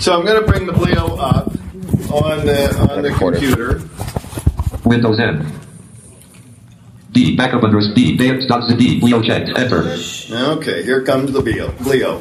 So I'm going to bring the Bleo up on the computer. Windows N. D. Backup address D. Date.zd. Bleo checked. Enter. Okay, here comes the Bleo.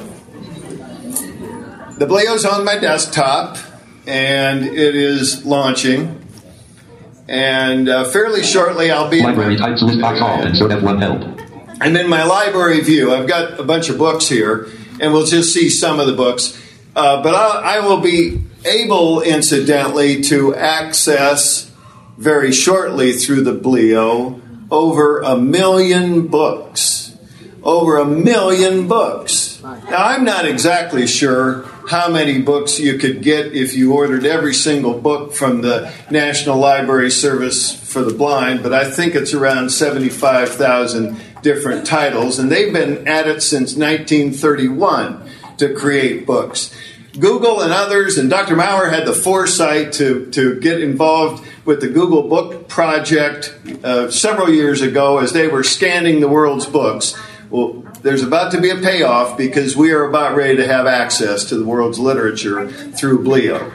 The Bleo's on my desktop, and it is launching. And fairly shortly, I'll be... Library types list box all. Insert F1 help. I'm in my library view. I've got a bunch of books here, and we'll just see some of the books. But I will be able, incidentally, to access very shortly through the Bleo over 1 million books. Over 1 million books. Now, I'm not exactly sure how many books you could get if you ordered every single book from the National Library Service for the Blind, but I think it's around 75,000 different titles, and they've been at it since 1931 to create books. Google and others, and Dr. Maurer had the foresight to get involved with the Google Book Project several years ago as they were scanning the world's books. Well, there's about to be a payoff because we are about ready to have access to the world's literature through Bleo.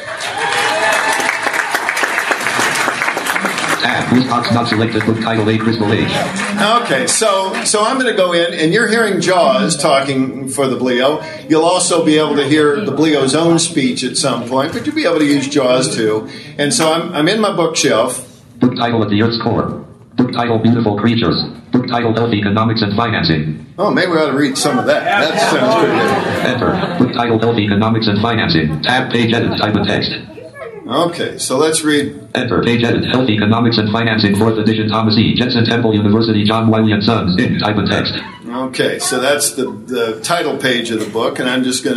List box not selected. Book title A. Crystal Age. Okay, so I'm going to go in, and you're hearing Jaws talking for the Bleo. You'll also be able to hear the Bleo's own speech at some point, but you'll be able to use Jaws too. And so I'm in my bookshelf. Book title At the Earth's Core. Book title Beautiful Creatures. Book title Health Economics and Financing. Oh, maybe we ought to read some of that. That sounds pretty good. Enter. Book title Health Economics and Financing. Tab page edit. Type of text. Okay, so let's read. Enter. Page edit. Health Economics and Financing. 4th edition. Thomas E. Jensen Temple University. John Wiley and Sons. Inc. Type of text. Okay, so that's the title page of the book, and I'm just going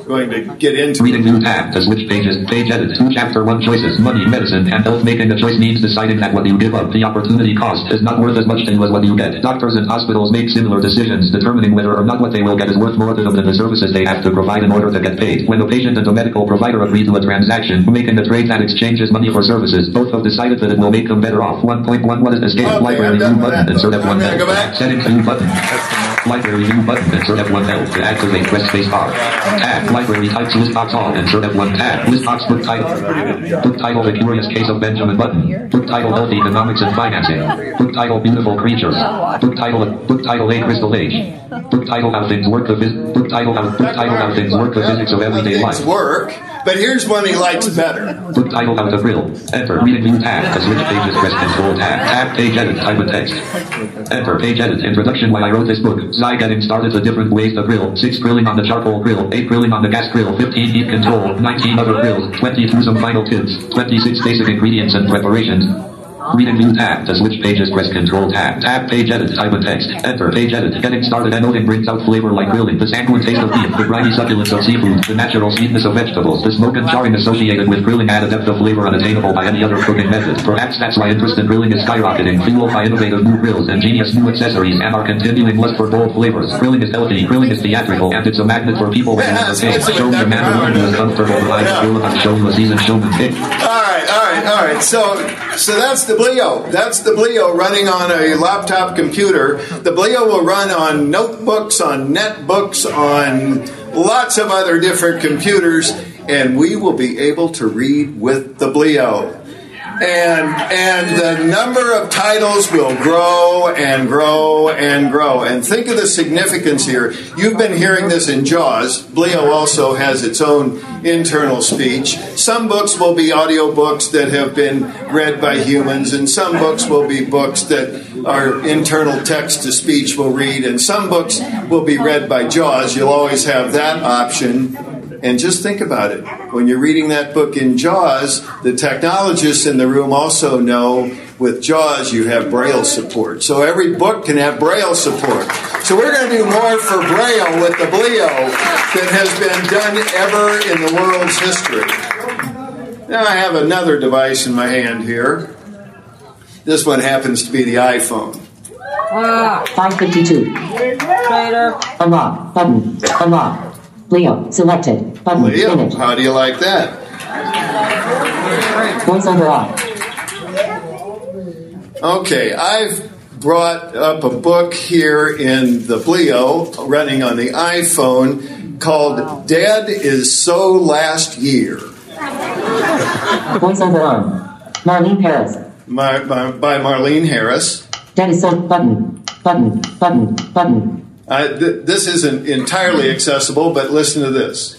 to get into reading new tab to switch pages. Page edit. 2 chapter 1 choices. Money, medicine, and health. Making a choice means deciding that what you give up, the opportunity cost, is not worth as much to you as what you get. Doctors and hospitals make similar decisions, determining whether or not what they will get is worth more to them than the services they have to provide in order to get paid. When the patient and the medical provider agree to a transaction, making a trade that exchanges money for services, both have decided that it will make them better off. 1.1. What is escape? Okay, library view button. Insert F1 go back. Settings view button. Library view button. Insert F1 help. To activate, press space bar. Tab. Library types list box all. Insert F1 tab. List box book title. Book title The Curious Case of Benjamin Button. Book title Health Economics and Financing. Book title Beautiful Creatures. Book title A Crystal Age. Book title How Things Work. Book title How Things Work. The Physics of Everyday Life. Work. But here's one he likes better. Book title How to Grill. Enter. Reading view tab. To switch pages, press Control tab. Tab page edit. Type of text. Enter. Page edit. Introduction. Why I wrote this book. Zai getting started to different ways to grill. 6 grilling on the charcoal grill. 8 grilling on the gas grill. 15 heat control. 19 other grills. 20 through some final tips. 26 basic ingredients and preparations. Reading view tab. To switch pages, press Control tab. Tab page edit. Type of text. Enter. Page edit. Getting started. Anoting brings out flavor like grilling. The sanguine taste of beef. The briny succulence of seafood. The natural sweetness of vegetables. The smoke and charring associated with grilling add a depth of flavor unattainable by any other cooking method. Perhaps that's why interest in grilling is skyrocketing, fueled by innovative new grills, ingenious new accessories, and our continuing lust for bold flavors. Grilling is healthy. Grilling is theatrical, and it's a magnet for people with never pay. Show me a man who learned who is comfortable behind the grill about showing a seasoned showman pick. All right. So that's the Bleo. That's the Bleo running on a laptop computer. The Bleo will run on notebooks, on netbooks, on lots of other different computers, and we will be able to read with the Bleo. And the number of titles will grow and grow and grow. And think of the significance here. You've been hearing this in Jaws. Bleo also has its own internal speech. Some books will be audiobooks that have been read by humans, and some books will be books that our internal text-to-speech will read, and some books will be read by Jaws. You'll always have that option. And just think about it. When you're reading that book in Jaws, the technologists in the room also know with Jaws you have Braille support. So every book can have Braille support. So we're going to do more for Braille with the Bleo than has been done ever in the world's history. Now I have another device in my hand here. This one happens to be the iPhone. 552. Unlock. Button. Unlock. Bleo, selected. Button. Bleo, image. how do you like that? Voiceover on. Okay, I've brought up a book here in the Bleo running on the iPhone called Dead Is So Last Year. Voiceover on. Marlene Harris. By Marlene Harris. Dead is so button. This isn't entirely accessible, but listen to this.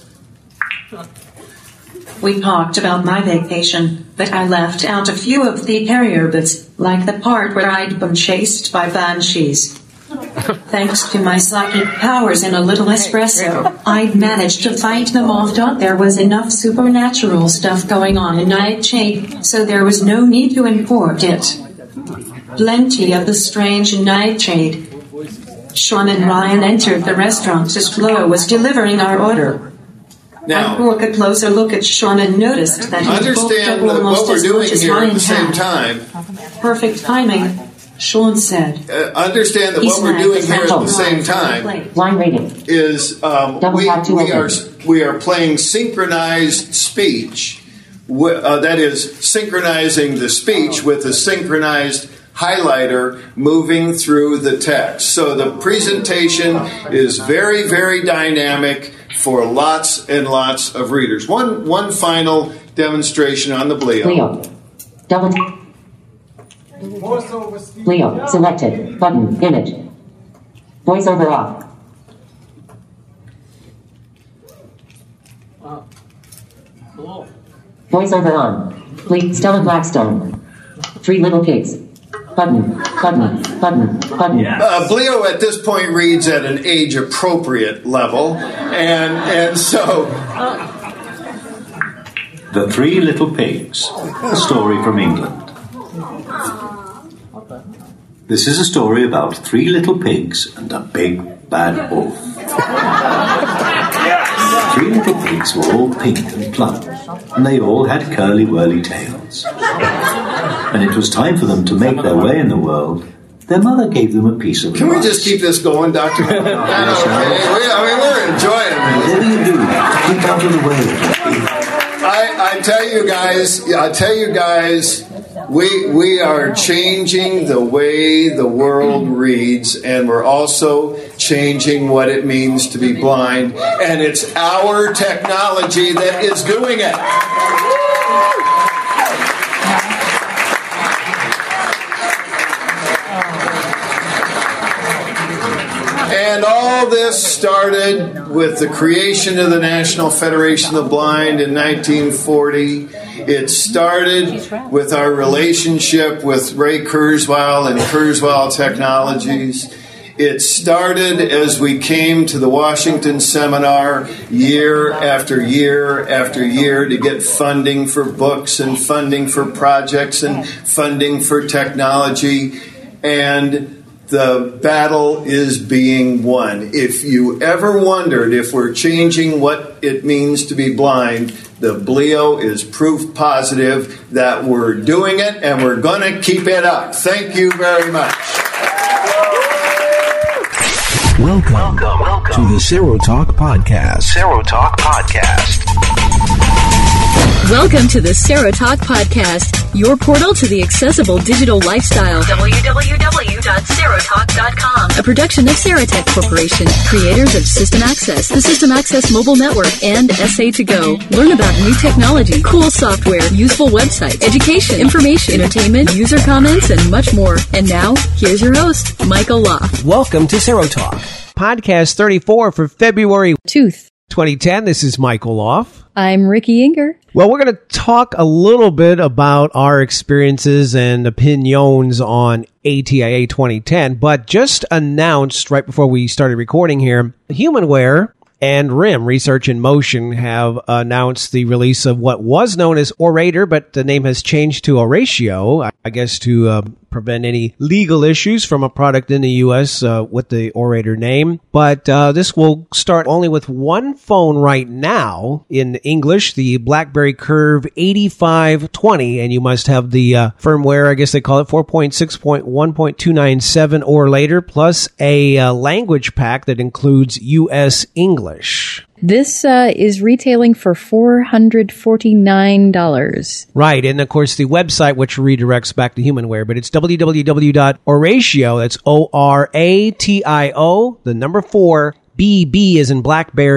We talked about my vacation, but I left out a few of the carrier bits, like the part where I'd been chased by banshees. Thanks to my psychic powers and a little espresso, I'd managed to fight them off. There was enough supernatural stuff going on in Nightshade, so there was no need to import it. Plenty of the strange Nightshade. Shaman Ryan entered the restaurant as Flo was delivering our order. Now, I took a closer look at Sean and noticed that he understand what we're doing here at the same time. Perfect timing, Sean said. Understand that what we're doing here at the same time Line rating. is we are playing synchronized speech. That is, synchronizing the speech with a synchronized highlighter moving through the text. So the presentation is very, very dynamic for lots and lots of readers. One final demonstration on the Bleo. Bleo. Double. Bleo. Selected. Button. Image. Voiceover off. Voiceover on. Stella Blackstone. Three Little Pigs. Button. Bleo at this point reads at an age-appropriate level, and so... The Three Little Pigs, a story from England. This is a story about three little pigs and a big bad wolf. Three little pigs were all pink and plump, and they all had curly-whirly tails. When it was time for them to make their way in the world, their mother gave them a piece of Can rice. we just keep this going, Doctor? We're enjoying it. Whatever you do, keep out of the way. I tell you guys, we are changing the way the world reads, and we're also changing what it means to be blind, and it's our technology that is doing it. And all this started with the creation of the National Federation of the Blind in 1940. It started with our relationship with Ray Kurzweil and Kurzweil Technologies. It started as we came to the Washington Seminar year after year after year to get funding for books and funding for projects and funding for technology. And the battle is being won. If you ever wondered if we're changing what it means to be blind, the Bleo is proof positive that we're doing it, and we're going to keep it up. Thank you very much. Welcome to the Serotalk Podcast. Serotalk Podcast. Welcome to the Serotalk Podcast, your portal to the accessible digital lifestyle. www.serotalk.com. A production of Serotech Corporation, creators of System Access, the System Access Mobile Network, and SA2Go. Learn about new technology, cool software, useful websites, education, information, entertainment, user comments, and much more. And now, here's your host, Michael Loff. Welcome to Serotalk, podcast 34 for February 2010. This is Michael Loff. I'm Ricky Inger. Well, we're going to talk a little bit about our experiences and opinions on ATIA 2010, but just announced right before we started recording here, HumanWare and RIM, Research in Motion, have announced the release of what was known as Orator, but the name has changed to Oratio, I guess to prevent any legal issues from a product in the U.S. With the Orator name. But this will start only with one phone right now in English, the BlackBerry Curve 8520, and you must have the firmware, I guess they call it 4.6.1.297 or later, plus a language pack that includes U.S. English. This is retailing for $449. Right, and of course the website, which redirects back to HumanWare, but it's www.oratio, that's ORATIO, the number 4, BB as in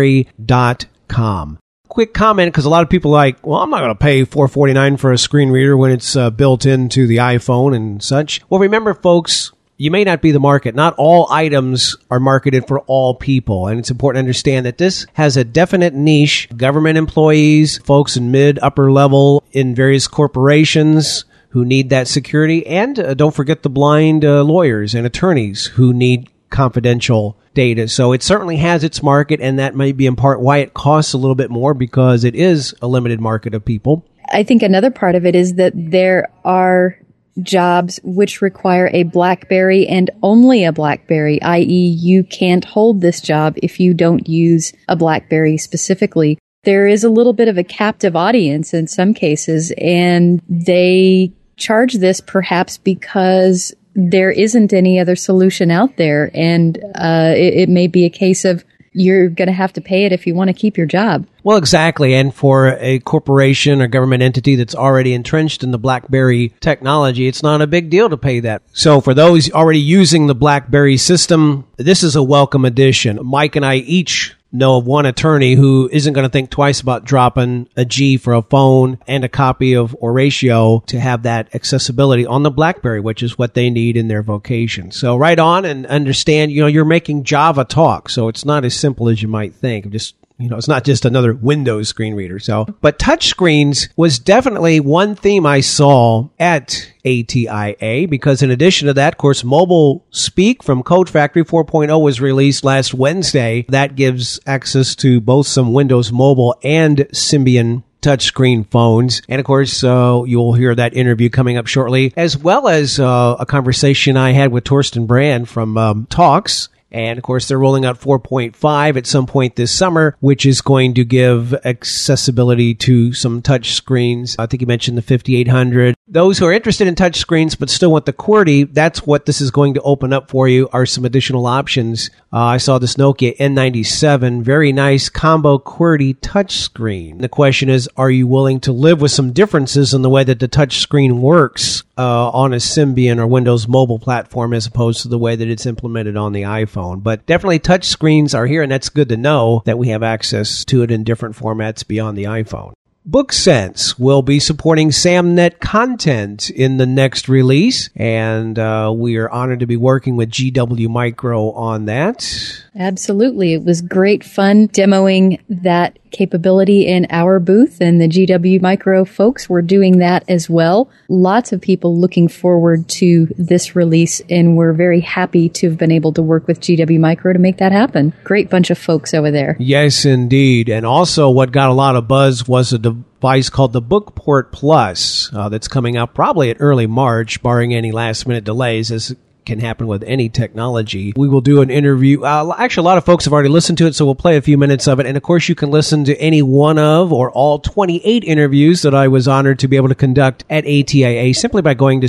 blackberry.com. Quick comment, because a lot of people are like, well, I'm not going to pay $449 for a screen reader when it's built into the iPhone and such. Well, remember, folks, you may not be the market. Not all items are marketed for all people. And it's important to understand that this has a definite niche. Government employees, folks in mid, upper level in various corporations who need that security. And don't forget the blind lawyers and attorneys who need confidential data. So it certainly has its market, and that may be in part why it costs a little bit more, because it is a limited market of people. I think another part of it is that there are jobs which require a BlackBerry and only a BlackBerry, i.e. you can't hold this job if you don't use a BlackBerry specifically. There is a little bit of a captive audience in some cases, and they charge this perhaps because there isn't any other solution out there, and it may be a case of you're going to have to pay it if you want to keep your job. Well, exactly. And for a corporation or government entity that's already entrenched in the BlackBerry technology, it's not a big deal to pay that. So for those already using the BlackBerry system, this is a welcome addition. Mike and I each know of one attorney who isn't going to think twice about dropping a G for a phone and a copy of Oratio to have that accessibility on the BlackBerry, which is what they need in their vocation. So right on, and understand, you're making Java talk, so it's not as simple as you might think. It's not just another Windows screen reader. But touchscreens was definitely one theme I saw at ATIA, because in addition to that, of course, Mobile Speak from Code Factory 4.0 was released last Wednesday. That gives access to both some Windows Mobile and Symbian touchscreen phones. And of course, you'll hear that interview coming up shortly, as well as a conversation I had with Torsten Brand from Talks. And of course, they're rolling out 4.5 at some point this summer, which is going to give accessibility to some touch screens. I think you mentioned the 5800. Those who are interested in touch screens but still want the QWERTY, that's what this is going to open up for you, are some additional options. I saw this Nokia N97, very nice combo QWERTY touch screen. The question is, are you willing to live with some differences in the way that the touch screen works on a Symbian or Windows Mobile platform as opposed to the way that it's implemented on the iPhone? But definitely touch screens are here, and that's good to know that we have access to it in different formats beyond the iPhone. BookSense will be supporting SamNet content in the next release, and we are honored to be working with GW Micro on that. Absolutely. It was great fun demoing that capability in our booth, and the GW Micro folks were doing that as well. Lots of people looking forward to this release, and we're very happy to have been able to work with GW Micro to make that happen. Great bunch of folks over there. Yes, indeed. And also what got a lot of buzz was a device called the Bookport Plus that's coming out probably in early March, barring any last-minute delays, as can happen with any technology. We will do an interview. Actually, a lot of folks have already listened to it, so we'll play a few minutes of it. And of course, you can listen to any one of or all 28 interviews that I was honored to be able to conduct at ATIA simply by going to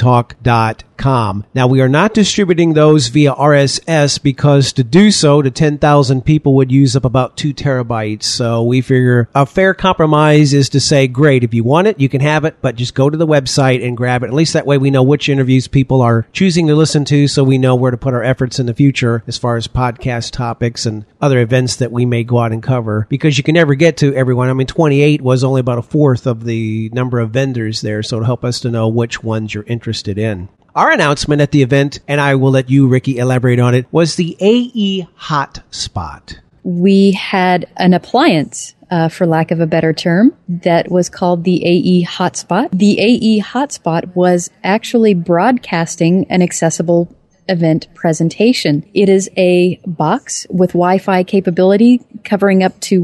serotalk.com. Now, we are not distributing those via RSS because to do so to 10,000 people would use up about 2 terabytes. So we figure a fair compromise is to say, great, if you want it, you can have it, but just go to the website and grab it. At least that way we know which interviews people are choosing to listen to, so we know where to put our efforts in the future as far as podcast topics and other events that we may go out and cover, because you can never get to everyone. I mean, 28 was only about a fourth of the number of vendors there, so it'll help us to know which ones you're interested in. Our announcement at the event, and I will let you, Ricky, elaborate on it, was the AE Hotspot. We had an appliance, for lack of a better term, that was called the AE Hotspot. The AE Hotspot was actually broadcasting an accessible event presentation. It is a box with Wi-Fi capability covering up to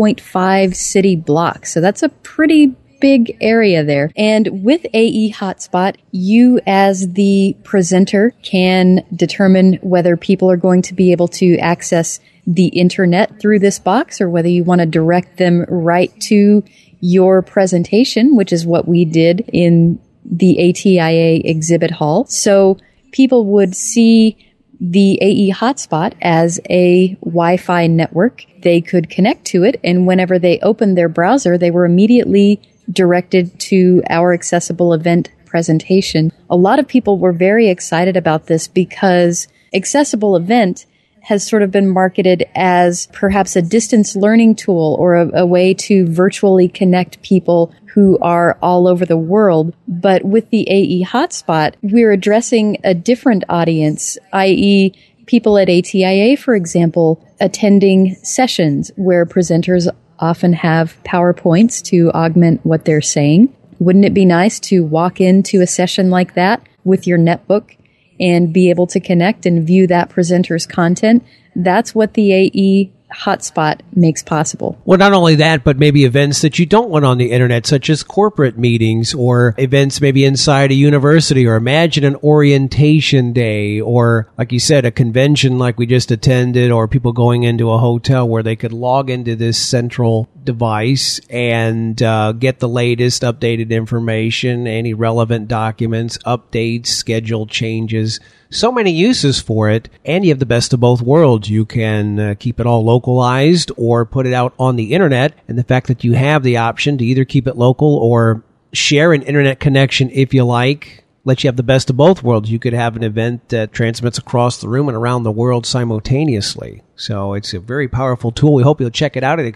1.5 city blocks. So that's a pretty big area there. And with AE Hotspot, you as the presenter can determine whether people are going to be able to access the internet through this box or whether you want to direct them right to your presentation, which is what we did in the ATIA exhibit hall. So people would see the AE Hotspot as a Wi-Fi network. They could connect to it, and whenever they opened their browser, they were immediately directed to our accessible event presentation. A lot of people were very excited about this because accessible event has sort of been marketed as perhaps a distance learning tool or a way to virtually connect people who are all over the world. But with the AE Hotspot, we're addressing a different audience, i.e., people at ATIA, for example, attending sessions where presenters often have PowerPoints to augment what they're saying. Wouldn't it be nice to walk into a session like that with your netbook and be able to connect and view that presenter's content? That's what the AE Hotspot makes possible. Well, not only that, but maybe events that you don't want on the internet, such as corporate meetings or events maybe inside a university, or imagine an orientation day, or like you said, a convention like we just attended, or people going into a hotel where they could log into this central device and get the latest updated information, any relevant documents, updates, schedule changes. So many uses for it, and you have the best of both worlds. You can keep it all localized or put it out on the internet, and the fact that you have the option to either keep it local or share an internet connection if you like, lets you have the best of both worlds. You could have an event that transmits across the room and around the world simultaneously. So it's a very powerful tool. We hope you'll check it out at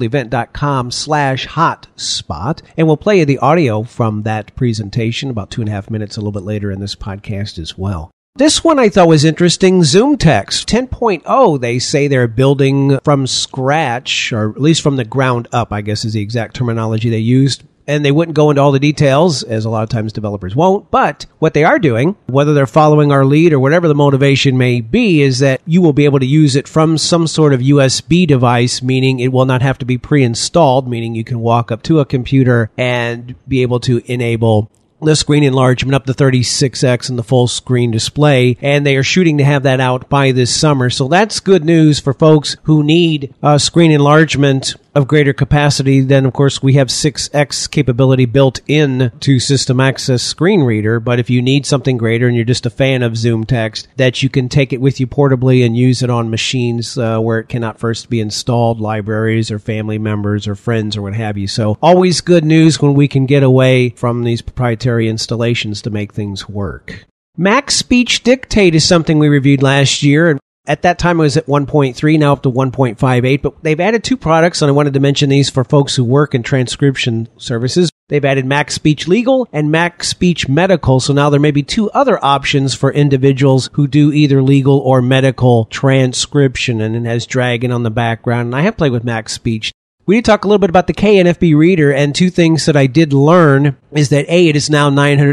accessibleevent.com/hotspot. And we'll play you the audio from that presentation about 2.5 minutes a little bit later in this podcast as well. This one I thought was interesting. ZoomText 10.0, they say they're building from scratch, or at least from the ground up, I guess is the exact terminology they used. And they wouldn't go into all the details, as a lot of times developers won't. But what they are doing, whether they're following our lead or whatever the motivation may be, is that you will be able to use it from some sort of USB device, meaning it will not have to be pre-installed, meaning you can walk up to a computer and be able to enable the screen enlargement up to 36x and the full screen display, and they are shooting to have that out by this summer. So that's good news for folks who need screen enlargement of greater capacity. Then, of course, we have 6x capability built in to System Access Screen Reader. But if you need something greater and you're just a fan of ZoomText, that you can take it with you portably and use it on machines where it cannot first be installed, libraries or family members or friends or what have you. So always good news when we can get away from these proprietary installations to make things work. Max Speech Dictate is something we reviewed last year. At that time, it was at 1.3, now up to 1.58, but they've added 2 products, and I wanted to mention these for folks who work in transcription services. They've added Max Speech Legal and Max Speech Medical, so now there may be 2 other options for individuals who do either legal or medical transcription, and it has Dragon on the background, and I have played with Max Speech. We did talk a little bit about the KNFB reader, and 2 things that I did learn is that A, it is now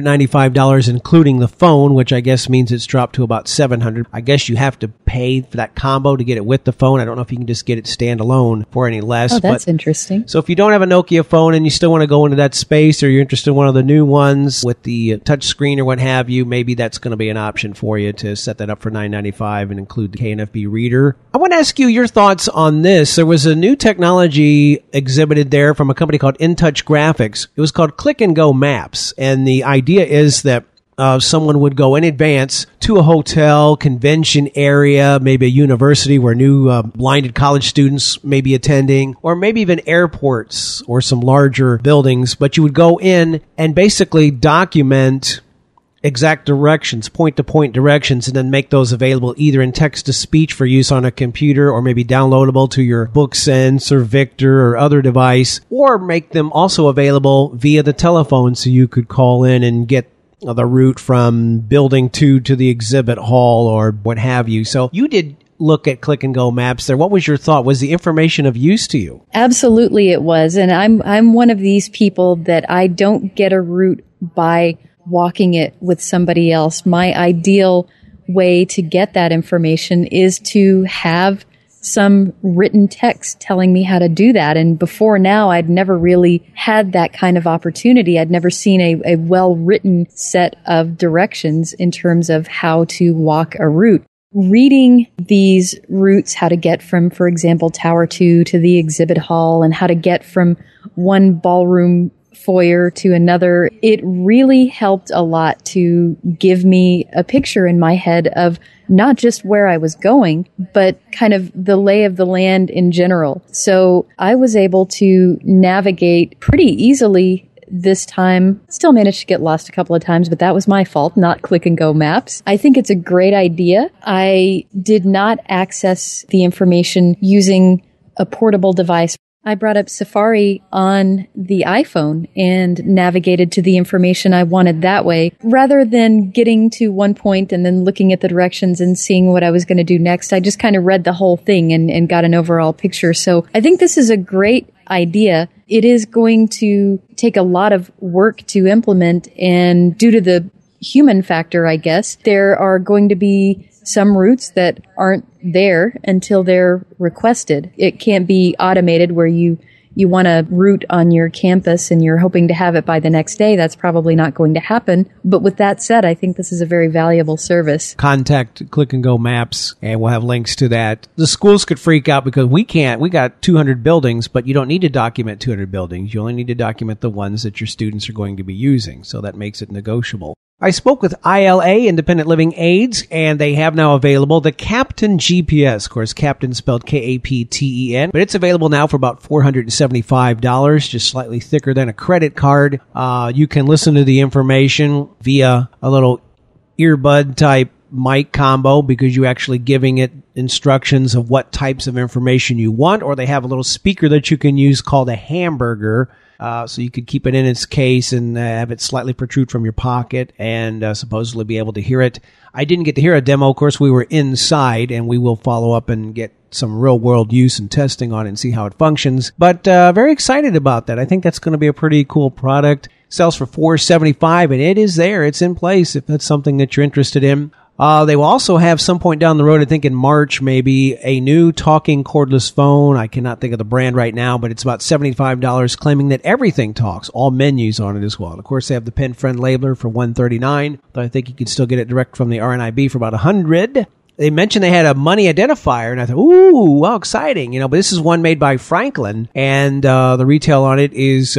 $995 including the phone, which I guess means it's dropped to about $700. I guess you have to pay for that combo to get it with the phone. I don't know if you can just get it standalone for any less. Oh, that's interesting. So if you don't have a Nokia phone and you still want to go into that space, or you're interested in one of the new ones with the touch screen or what have you, maybe that's going to be an option for you to set that up for $995 and include the KNFB reader. I want to ask you your thoughts on this. There was a new technology exhibited there from a company called InTouch Graphics. It was called Click and Go Maps, and the idea is that someone would go in advance to a hotel, convention area, maybe a university where new blinded college students may be attending, or maybe even airports or some larger buildings. But you would go in and basically document exact directions, point-to-point directions, and then make those available either in text-to-speech for use on a computer, or maybe downloadable to your BookSense or Victor or other device, or make them also available via the telephone so you could call in and get the route from building 2 to the exhibit hall or what have you. So you did look at Click and Go Maps there. What was your thought? Was the information of use to you? Absolutely it was. And I'm one of these people that I don't get a route by walking it with somebody else. My ideal way to get that information is to have some written text telling me how to do that. And before now, I'd never really had that kind of opportunity. I'd never seen a well-written set of directions in terms of how to walk a route. Reading these routes, how to get from, for example, Tower 2 to the exhibit hall, and how to get from one ballroom foyer to another, it really helped a lot to give me a picture in my head of not just where I was going, but kind of the lay of the land in general. So I was able to navigate pretty easily this time. Still managed to get lost a couple of times, but that was my fault, not Click and Go Maps. I think it's a great idea. I did not access the information using a portable device. I brought up Safari on the iPhone and navigated to the information I wanted that way. Rather than getting to one point and then looking at the directions and seeing what I was going to do next, I just kind of read the whole thing and got an overall picture. So I think this is a great idea. It is going to take a lot of work to implement, and due to the human factor, I guess, there are going to be some routes that aren't there until they're requested. It can't be automated where you want a route on your campus and you're hoping to have it by the next day. That's probably not going to happen. But with that said, I think this is a very valuable service. Contact Click and Go Maps, and we'll have links to that. The schools could freak out because we can't. We got 200 buildings, but you don't need to document 200 buildings. You only need to document the ones that your students are going to be using. So that makes it negotiable. I spoke with ILA, Independent Living Aids, and they have now available the Captain GPS. Of course, Captain spelled Kapten, but it's available now for about $475, just slightly thicker than a credit card. You can listen to the information via a little earbud type mic combo because you're actually giving it instructions of what types of information you want, or they have a little speaker that you can use called a hamburger. So you could keep it in its case and have it slightly protrude from your pocket and supposedly be able to hear it. I didn't get to hear a demo. Of course, we were inside, and we will follow up and get some real-world use and testing on it and see how it functions. But very excited about that. I think that's going to be a pretty cool product. Sells for $475, and it is there. It's in place if that's something that you're interested in. They will also have some point down the road, I think in March maybe, a new talking cordless phone. I cannot think of the brand right now, but it's about $75, claiming that everything talks, all menus on it as well. And of course, they have the Pen Friend labeler for $139, but I think you can still get it direct from the RNIB for about $100. They mentioned they had a money identifier, and I thought, ooh, wow, exciting, but this is one made by Franklin, and the retail on it is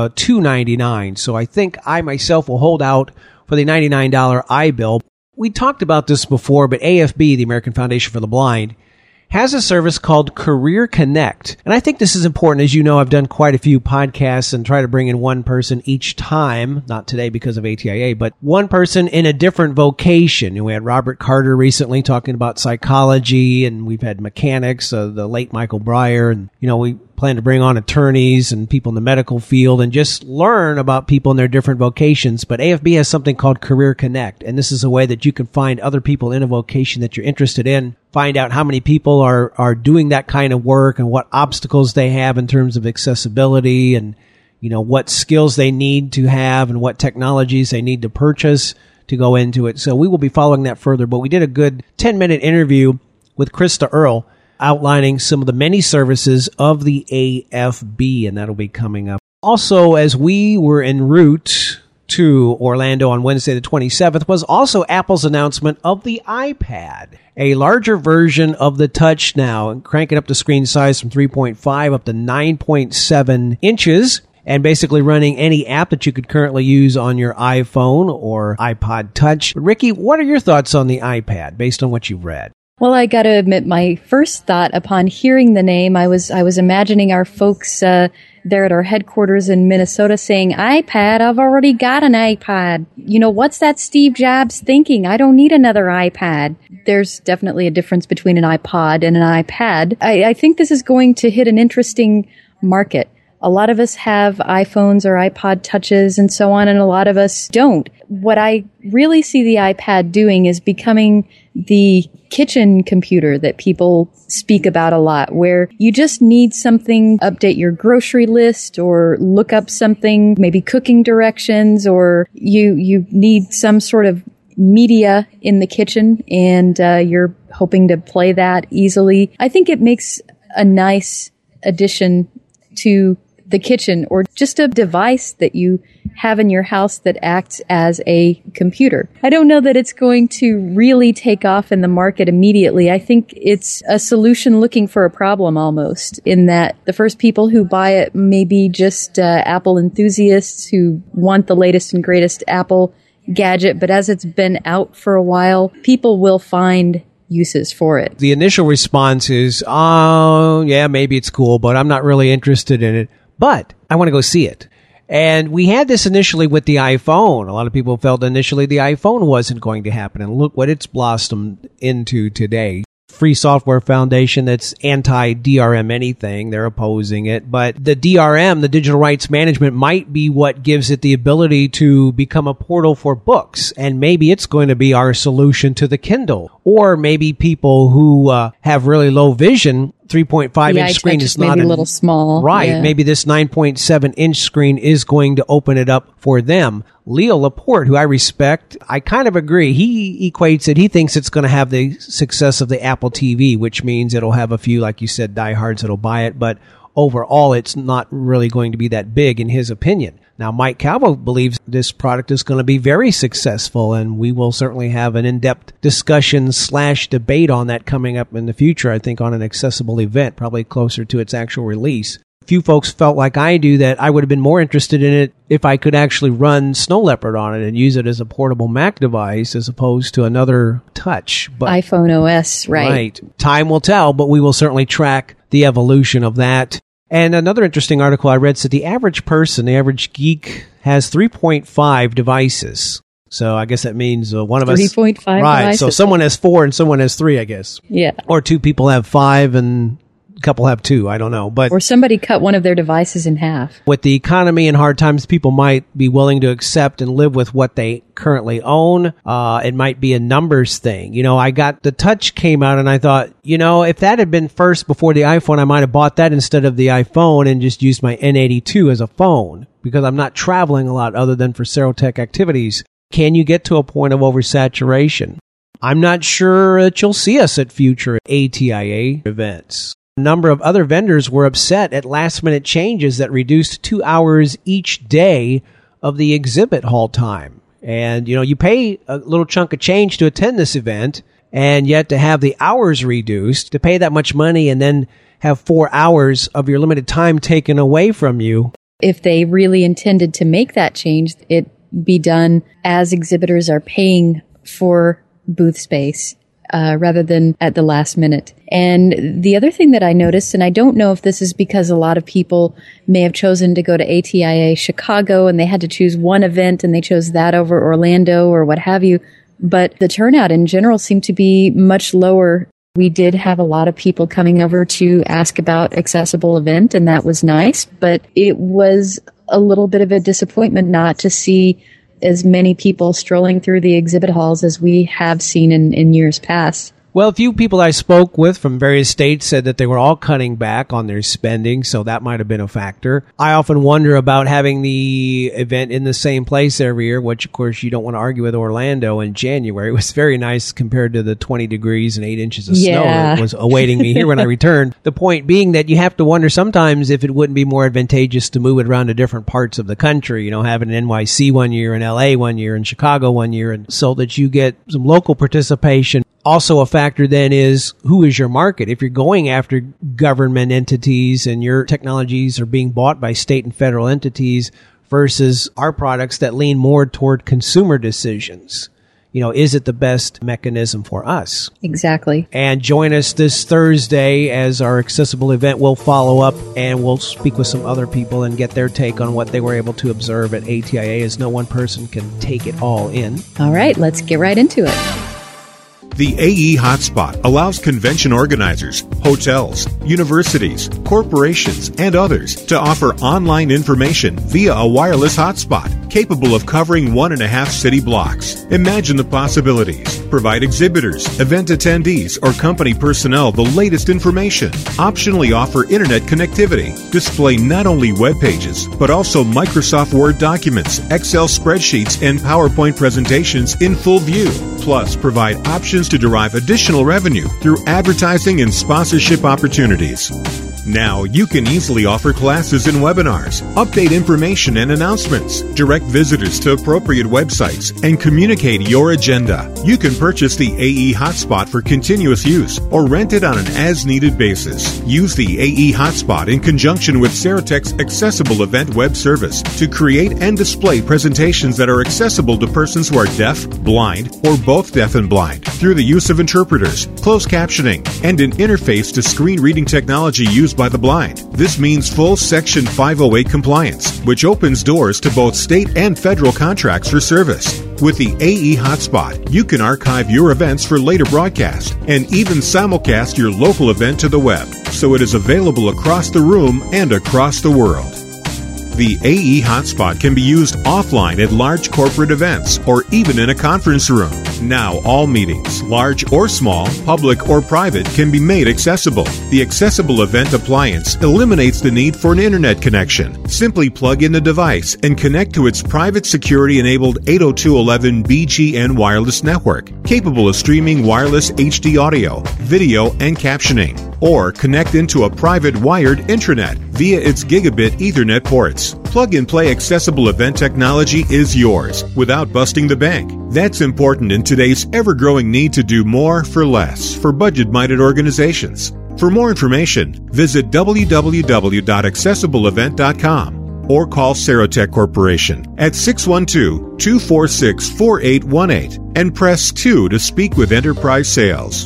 $299. So I think I myself will hold out for the $99 iBill. We talked about this before, but AFB, the American Foundation for the Blind, has a service called Career Connect. And I think this is important. As you know, I've done quite a few podcasts and try to bring in one person each time, not today because of ATIA, but one person in a different vocation. And we had Robert Carter recently talking about psychology, and we've had mechanics, the late Michael Breyer, and, we plan to bring on attorneys and people in the medical field and just learn about people in their different vocations. But AFB has something called Career Connect, and this is a way that you can find other people in a vocation that you're interested in, find out how many people are doing that kind of work and what obstacles they have in terms of accessibility and, what skills they need to have and what technologies they need to purchase to go into it. So we will be following that further, but we did a good 10-minute interview with Krista Earle outlining some of the many services of the AFB, and that'll be coming up. Also, as we were en route to Orlando on Wednesday the 27th, was also Apple's announcement of the iPad, a larger version of the Touch now, cranking up the screen size from 3.5 up to 9.7 inches, and basically running any app that you could currently use on your iPhone or iPod Touch. Ricky, what are your thoughts on the iPad based on what you've read? Well, I got to admit, my first thought upon hearing the name, I was imagining our folks there at our headquarters in Minnesota saying, "iPad, I've already got an iPod. What's that Steve Jobs thinking? I don't need another iPad." There's definitely a difference between an iPod and an iPad. I think this is going to hit an interesting market. A lot of us have iPhones or iPod Touches and so on, and a lot of us don't. What I really see the iPad doing is becoming the kitchen computer that people speak about a lot, where you just need something, update your grocery list or look up something, maybe cooking directions, or you need some sort of media in the kitchen and you're hoping to play that easily. I think it makes a nice addition to the kitchen, or just a device that you have in your house that acts as a computer. I don't know that it's going to really take off in the market immediately. I think it's a solution looking for a problem almost, in that the first people who buy it may be just Apple enthusiasts who want the latest and greatest Apple gadget, but as it's been out for a while, people will find uses for it. The initial response is, oh, yeah, maybe it's cool, but I'm not really interested in it. But I want to go see it. And we had this initially with the iPhone. A lot of people felt initially the iPhone wasn't going to happen. And look what it's blossomed into today. Free Software Foundation that's anti-DRM anything. They're opposing it. But the DRM, the digital rights management, might be what gives it the ability to become a portal for books. And maybe it's going to be our solution to the Kindle. Or maybe people who have really low vision, 3.5 inch screen is not maybe a little small. Right. Yeah. Maybe this 9.7 inch screen is going to open it up for them. Leo Laporte, who I respect, I kind of agree. He equates it. He thinks it's going to have the success of the Apple TV, which means it'll have a few, like you said, diehards that'll buy it. But overall, it's not really going to be that big in his opinion. Now, Mike Calvo believes this product is going to be very successful, and we will certainly have an in-depth discussion / debate on that coming up in the future, I think, on an accessible event, probably closer to its actual release. A few folks felt like I do that I would have been more interested in it if I could actually run Snow Leopard on it and use it as a portable Mac device as opposed to another touch. But, iPhone OS, right. Right. Time will tell, but we will certainly track the evolution of that. And another interesting article I read said the average person, the average geek, has 3.5 devices. So I guess that means one of us... 3.5 right, devices. so someone has 4 and someone has 3, I guess. Yeah. Or 2 people have 5 and a couple have 2, I don't know. But or somebody cut one of their devices in half. with the economy and hard times, people might be willing to accept and live with what they currently own. It might be a numbers thing. You know, I got the Touch came out and I thought, you know, if that had been first before the iPhone, I might have bought that instead of the iPhone and just used my N82 as a phone because I'm not traveling a lot other than for Serotech activities. Can you get to a point of oversaturation? I'm not sure that you'll see us at future ATIA events. A number of other vendors were upset at last-minute changes that reduced 2 hours each day of the exhibit hall time. And, you know, you pay a little chunk of change to attend this event, and yet to have the hours reduced, to pay that much money and then have 4 hours of your limited time taken away from you. If they really intended to make that change, it be done as exhibitors are paying for booth space rather than at the last minute. And the other thing that I noticed, and I don't know if this is because a lot of people may have chosen to go to ATIA Chicago and they had to choose one event and they chose that over Orlando or what have you, but the turnout in general seemed to be much lower. We did have a lot of people coming over to ask about Accessible Event, and that was nice, but it was a little bit of a disappointment not to see as many people strolling through the exhibit halls as we have seen in years past. Well, a few people I spoke with from various states said that they were all cutting back on their spending, so that might have been a factor. I often wonder about having the event in the same place every year, which, of course, you don't want to argue with Orlando in January. It was very nice compared to the 20 degrees and 8 inches of snow that was awaiting me here when I returned. The point being that you have to wonder sometimes if it wouldn't be more advantageous to move it around to different parts of the country, you know, having an NYC one year, in LA one year, in Chicago one year, and so that you get some local participation. Also a factor then is who is your market? If you're going after government entities and your technologies are being bought by state and federal entities versus our products that lean more toward consumer decisions, you know, is it the best mechanism for us? Exactly. And join us this Thursday as our Accessible event will follow up, and we'll speak with some other people and get their take on what they were able to observe at ATIA, as no one person can take it all in. All right, let's get right into it. The AE Hotspot allows convention organizers, hotels, universities, corporations, and others to offer online information via a wireless hotspot capable of covering 1.5 city blocks. Imagine the possibilities. Provide exhibitors, event attendees, or company personnel the latest information. Optionally offer internet connectivity. Display not only web pages, but also Microsoft Word documents, Excel spreadsheets, and PowerPoint presentations in full view. Plus, provide options to derive additional revenue through advertising and sponsorship opportunities. Now you can easily offer classes and webinars, update information and announcements, direct visitors to appropriate websites, and communicate your agenda. You can purchase the AE Hotspot for continuous use or rent it on an as-needed basis. Use the AE Hotspot in conjunction with Serotech's Accessible Event web service to create and display presentations that are accessible to persons who are deaf, blind, or both deaf and blind through the use of interpreters, closed captioning, and an interface to screen reading technology used used by the blind. This means full Section 508 compliance, which opens doors to both state and federal contracts for service. With the AE Hotspot, you can archive your events for later broadcast and even simulcast your local event to the web, so it is available across the room and across the world. The AE Hotspot can be used offline at large corporate events or even in a conference room. Now all meetings, large or small, public or private, can be made accessible. The Accessible Event Appliance eliminates the need for an internet connection. Simply plug in the device and connect to its private security-enabled 802.11 BGN wireless network, capable of streaming wireless HD audio, video, and captioning. Or connect into a private wired intranet via its gigabit Ethernet ports. Plug-and-play accessible event technology is yours without busting the bank. That's important in today's ever-growing need to do more for less for budget-minded organizations. For more information, visit www.accessibleevent.com or call Serotech Corporation at 612-246-4818 and press 2 to speak with Enterprise Sales.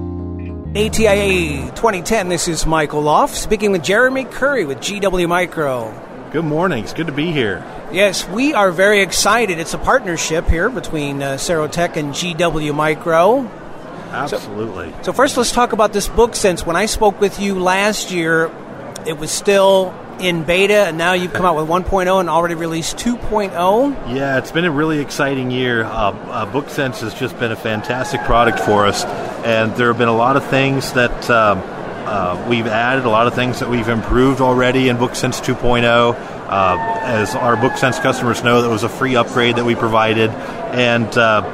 ATIA 2010, this is Michael Loff, speaking with Jeremy Curry with GW Micro. Good morning. It's good to be here. Yes, we are very excited. It's a partnership here between Serotech and GW Micro. Absolutely. So first, let's talk about this BookSense. When I spoke with you last year, it was still in beta, and now you've come out with 1.0 and already released 2.0. Yeah, it's been a really exciting year. BookSense has just been a fantastic product for us, and there have been a lot of things that we've added, a lot of things that we've improved already in BookSense 2.0. As our BookSense customers know, that was a free upgrade that we provided, and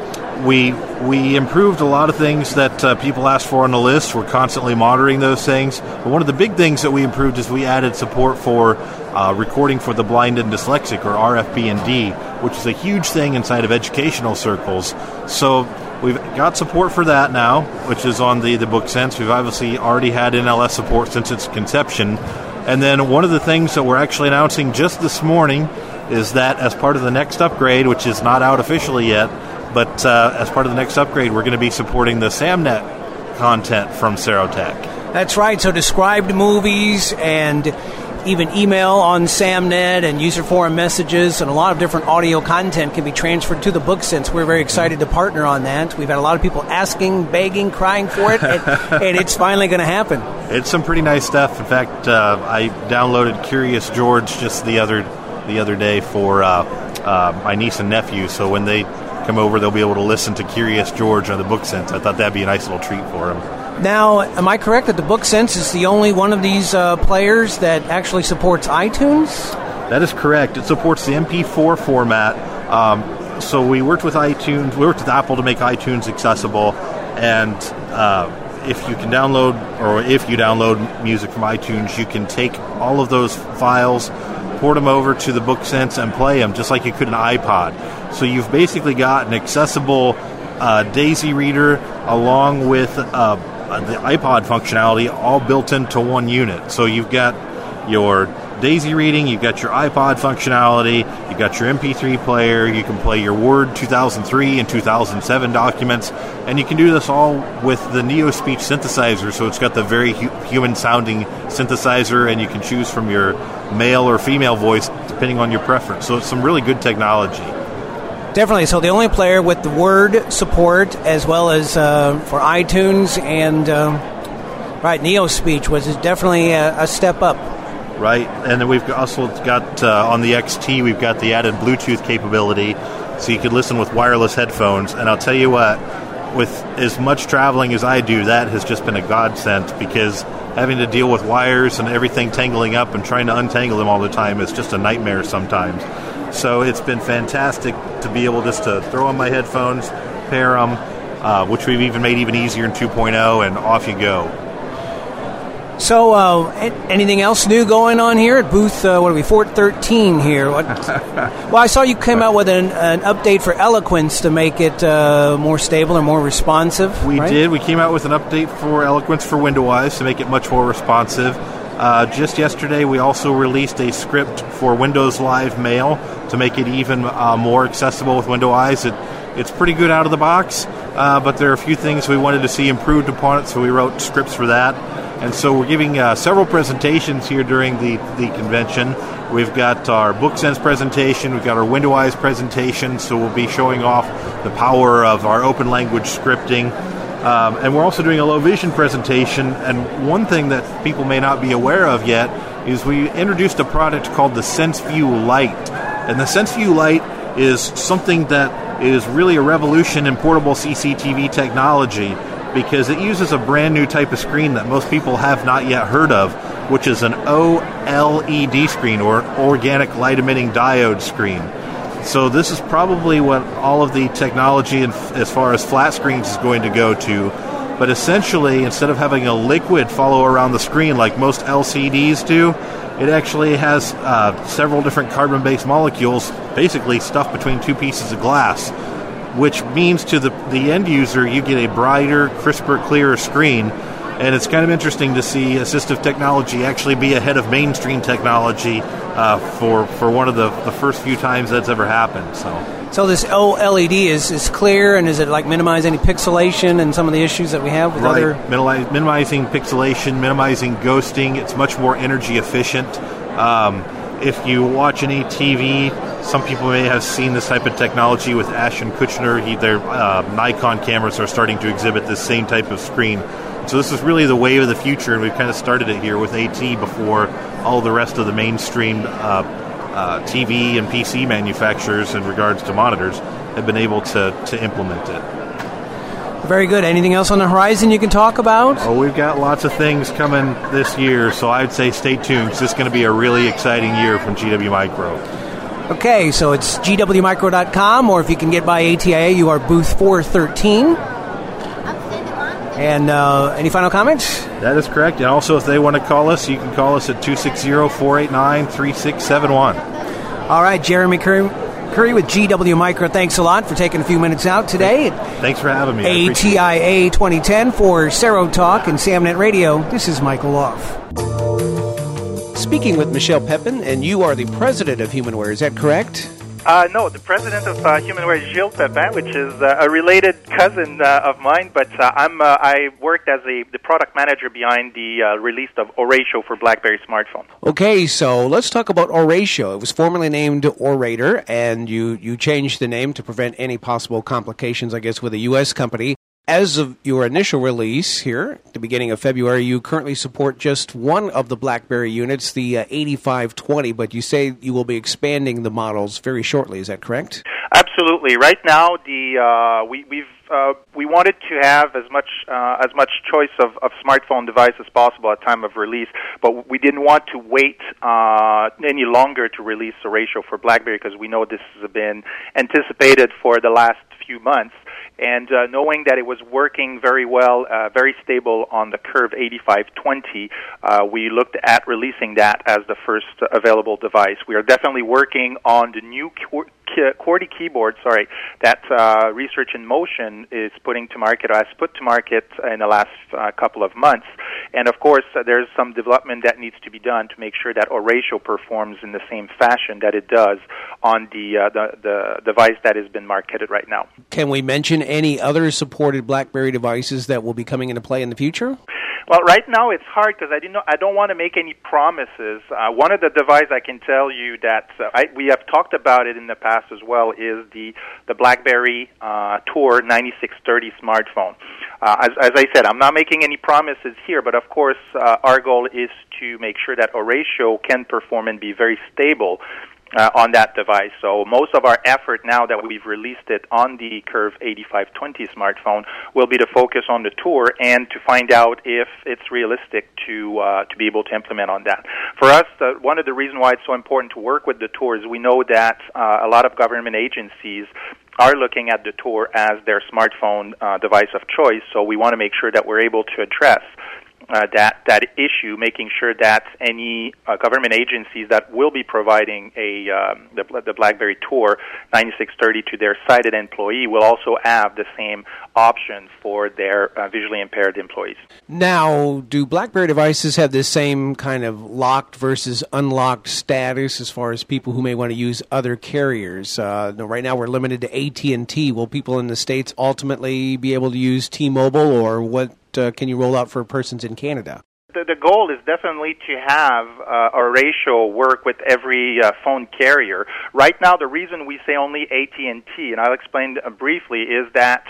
we improved a lot of things that people asked for on the list. We're constantly monitoring those things. But one of the big things that we improved is we added support for recording for the blind and dyslexic, or RFB&D, which is a huge thing inside of educational circles. So we've got support for that now, which is on the BookSense. We've obviously already had NLS support since its conception. And then one of the things that we're actually announcing just this morning is that as part of the next upgrade, which is not out officially yet, but as part of the next upgrade, we're going to be supporting the SAMnet content from Serotech. That's right. So described movies and even email on SAMnet and user forum messages and a lot of different audio content can be transferred to the BookSense. We're very excited to partner on that. We've had a lot of people asking, begging, crying for it, and it's finally going to happen. It's some pretty nice stuff. In fact, I downloaded Curious George just the other day for my niece and nephew, so when they come over, they'll be able to listen to Curious George on the BookSense. I thought that'd be a nice little treat for them. Now, am I correct that the BookSense is the only one of these players that actually supports iTunes? That is correct. It supports the MP4 format. So we worked with iTunes. We worked with Apple to make iTunes accessible, and if you download music from iTunes, you can take all of those files, port them over to the BookSense, and play them just like you could an iPod. So you've basically got an accessible Daisy reader along with the iPod functionality all built into one unit. So you've got your Daisy reading, you've got your iPod functionality, you've got your MP3 player, you can play your Word 2003 and 2007 documents, and you can do this all with the NeoSpeech synthesizer. So it's got the very human-sounding synthesizer, and you can choose from your male or female voice depending on your preference. So it's some really good technology. Definitely. So the only player with the Word support as well as for iTunes and NeoSpeech, which is definitely a step up. Right, and then we've also got on the XT, we've got the added Bluetooth capability, so you could listen with wireless headphones. And I'll tell you what, with as much traveling as I do, that has just been a godsend, because having to deal with wires and everything tangling up and trying to untangle them all the time is just a nightmare sometimes. So it's been fantastic to be able just to throw on my headphones, pair them, which we've even made even easier in 2.0, and off you go. So, anything else new going on here at booth, Fort 13 here? Well, I saw you came out with an update for Eloquence to make it more stable and more responsive. We did. We came out with an update for Eloquence for Windows to make it much more responsive. Just yesterday, we also released a script for Windows Live Mail to make it even more accessible with Windows. It's pretty good out of the box, but there are a few things we wanted to see improved upon it, so we wrote scripts for that. And so we're giving several presentations here during the convention. We've got our BookSense presentation, we've got our WindowEyes presentation, so we'll be showing off the power of our open language scripting. And we're also doing a low vision presentation, and one thing that people may not be aware of yet is we introduced a product called the SenseView Lite. And the SenseView Lite is something that is really a revolution in portable CCTV technology, because it uses a brand new type of screen that most people have not yet heard of, which is an OLED screen, or organic light emitting diode screen. So this is probably what all of the technology as far as flat screens is going to go to. But essentially, instead of having a liquid follow around the screen like most LCDs do, it actually has several different carbon-based molecules basically stuffed between two pieces of glass, which means to the end user you get a brighter, crisper, clearer screen. And it's kind of interesting to see assistive technology actually be ahead of mainstream technology for one of the first few times that's ever happened. So this OLED is clear, and is it like minimize any pixelation and some of the issues that we have with other... Minimizing pixelation, minimizing ghosting. It's much more energy efficient. If you watch any TV, some people may have seen this type of technology with Ashton Kutcher. Their Nikon cameras are starting to exhibit this same type of screen. So this is really the wave of the future, and we've kind of started it here with AT before all the rest of the mainstream TV and PC manufacturers in regards to monitors have been able to implement it. Very good. Anything else on the horizon you can talk about? Oh, we've got lots of things coming this year, so I'd say stay tuned, because this is going to be a really exciting year from GW Micro. Okay, so it's gwmicro.com, or if you can get by ATIA, you are booth 413. And any final comments? That is correct. And also, if they want to call us, you can call us at 260-489-3671. All right, Jeremy Curry with GW Micro, thanks a lot for taking a few minutes out today. Thanks for having me. ATIA 2010 for Serotalk and SamNet Radio. This is Michael Loff. Speaking with Michelle Pepin, and you are the president of HumanWare, is that correct? No, the president of HumanWare is Gilles Pepin, which is a related cousin of mine, but I worked as the product manager behind the release of Oratio for BlackBerry smartphone. Okay, so let's talk about Oratio. It was formerly named Orator, and you changed the name to prevent any possible complications, I guess, with a U.S. company. As of your initial release here, at the beginning of February, you currently support just one of the BlackBerry units, the 8520, but you say you will be expanding the models very shortly. Is that correct? Absolutely. Right now, we wanted to have as much choice of smartphone device as possible at time of release, but we didn't want to wait any longer to release Oratio for BlackBerry, because we know this has been anticipated for the last few months. And knowing that it was working very well, very stable on the Curve 8520, we looked at releasing that as the first available device. We are definitely working on the new QWERTY keyboard, that Research in Motion is putting to market, or has put to market in the last couple of months. And of course, there's some development that needs to be done to make sure that Oratio performs in the same fashion that it does on the device that has been marketed right now. Can we mention any other supported BlackBerry devices that will be coming into play in the future? Well, right now it's hard because I don't want to make any promises. One of the devices I can tell you that we have talked about it in the past as well is the BlackBerry Tour 9630 smartphone. As I said, I'm not making any promises here, but of course our goal is to make sure that Oratio can perform and be very stable on that device. So most of our effort now that we've released it on the Curve 8520 smartphone will be to focus on the Tour and to find out if it's realistic to be able to implement on that. For us, one of the reasons why it's so important to work with the Tour is we know that a lot of government agencies are looking at the Tour as their smartphone device of choice, so we want to make sure that we're able to address that issue, making sure that any government agencies that will be providing the BlackBerry Tour 9630 to their sighted employee will also have the same option for their visually impaired employees. Now, do BlackBerry devices have this same kind of locked versus unlocked status as far as people who may want to use other carriers? Right now we're limited to AT&T. Will people in the States ultimately be able to use T-Mobile, or what can you roll out for persons in Canada? The goal is definitely to have Oratio work with every phone carrier. Right now, the reason we say only AT&T, and I'll explain briefly, is that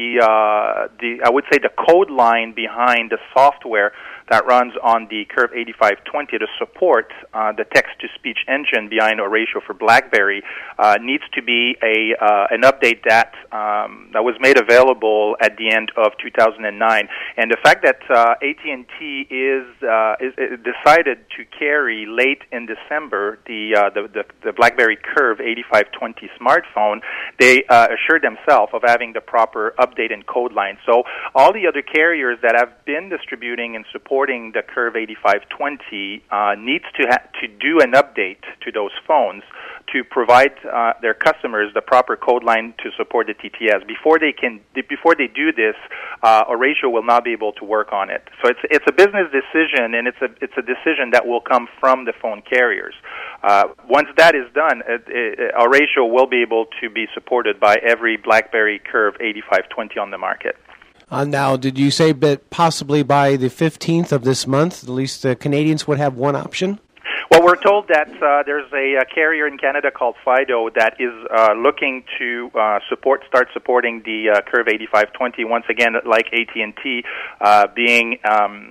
I would say the code line behind the software that runs on the Curve 8520 to support the text-to-speech engine behind Oratio for BlackBerry needs to be an update that was made available at the end of 2009. And the fact that AT&T is decided to carry late in December the BlackBerry Curve 8520 smartphone, they assured themselves of having the proper update and code line. So all the other carriers that have been distributing and supporting the Curve 8520 needs to do an update to those phones to provide their customers the proper code line to support the TTS. Before they do this, Oratio will not be able to work on it. So it's a business decision, and it's a decision that will come from the phone carriers. Once that is done, Oratio will be able to be supported by every BlackBerry Curve 8520 on the market. Now, did you say that possibly by the 15th of this month, at least the Canadians would have one option? Well, we're told that there's a carrier in Canada called Fido that is looking to start supporting the Curve 8520. Once again, like AT&T, being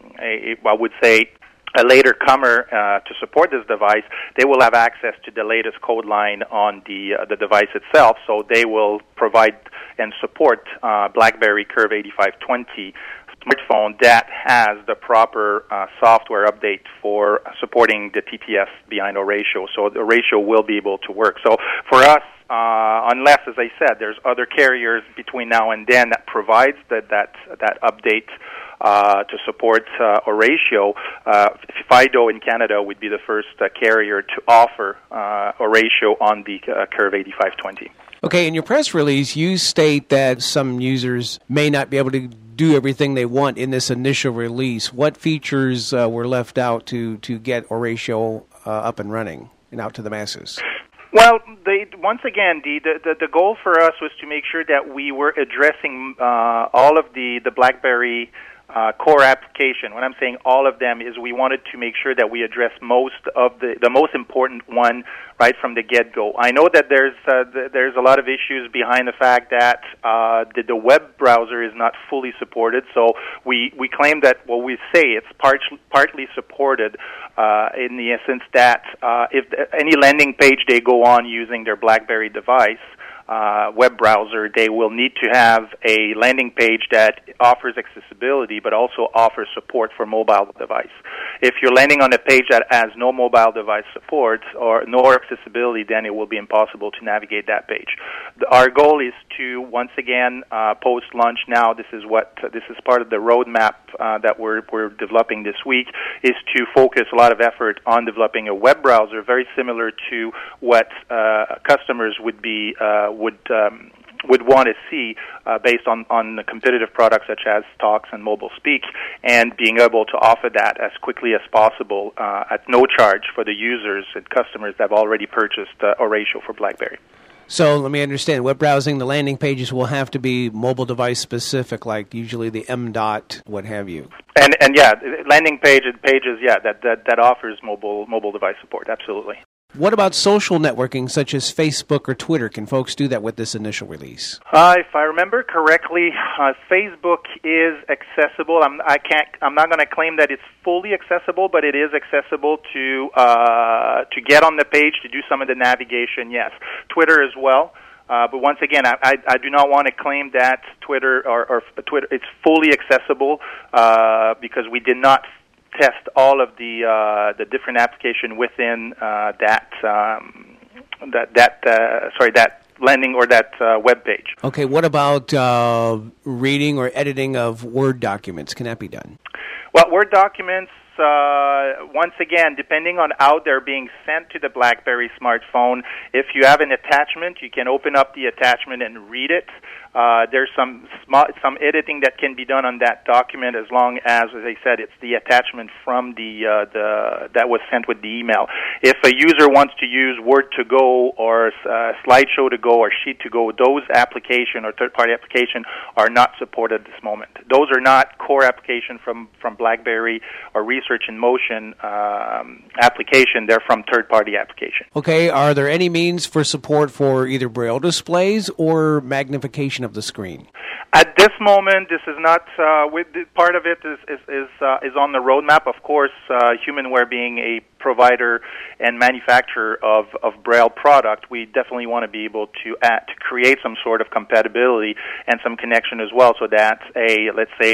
I would say a later comer to support this device, they will have access to the latest code line on the device itself. So they will provide and support BlackBerry Curve 8520 smartphone that has the proper software update for supporting the TTS behind Oratio. So the Oratio will be able to work. So for us, unless, as I said, there's other carriers between now and then that provides that update to support Oratio, Fido in Canada would be the first carrier to offer Oratio on the Curve 8520. Okay, in your press release, you state that some users may not be able to do everything they want in this initial release. What features were left out to get Oratio up and running and out to the masses? Well, once again, the goal for us was to make sure that we were addressing all of the BlackBerry core application. When I'm saying all of them, is we wanted to make sure that we address most of the most important one right from the get-go. I know that there's a lot of issues behind the fact that the web browser is not fully supported. So we claim that, well, we say it's partly supported in the essence that if any landing page they go on using their BlackBerry device, web browser, they will need to have a landing page that offers accessibility but also offers support for mobile device. If you're landing on a page that has no mobile device support or no accessibility, then it will be impossible to navigate that page. Our goal is to, once again, post-launch now, this is part of the roadmap that we're developing this week, is to focus a lot of effort on developing a web browser very similar to what customers would want to see based on the competitive products such as Talks and Mobile Speak, and being able to offer that as quickly as possible at no charge for the users and customers that have already purchased Oratio for BlackBerry. So let me understand, web browsing, the landing pages will have to be mobile device specific, like usually the M.dot, what have you. And yeah, landing pages, yeah, that offers mobile device support, absolutely. What about social networking such as Facebook or Twitter? Can folks do that with this initial release? If I remember correctly, Facebook is accessible. I'm not going to claim that it's fully accessible, but it is accessible to get on the page to do some of the navigation. Yes, Twitter as well. But once again, I do not want to claim that Twitter or Twitter it's fully accessible because we did not test all of the different application within that landing or that web page. Okay, what about reading or editing of Word documents? Can that be done? Well, Word documents, once again, depending on how they're being sent to the BlackBerry smartphone, if you have an attachment, you can open up the attachment and read it. There's some editing that can be done on that document as long as I said, it's the attachment from that was sent with the email. If a user wants to use Word2Go or Slideshow2Go or Sheet2Go, those application or third-party application are not supported at this moment. Those are not core application from BlackBerry or Research in Motion application. They're from third-party application. Okay, are there any means for support for either Braille displays or magnification of the screen? At this moment, this is not. Part of it is on the roadmap. Of course, Humanware being a provider and manufacturer of Braille product, we definitely want to be able to create some sort of compatibility and some connection as well, so that a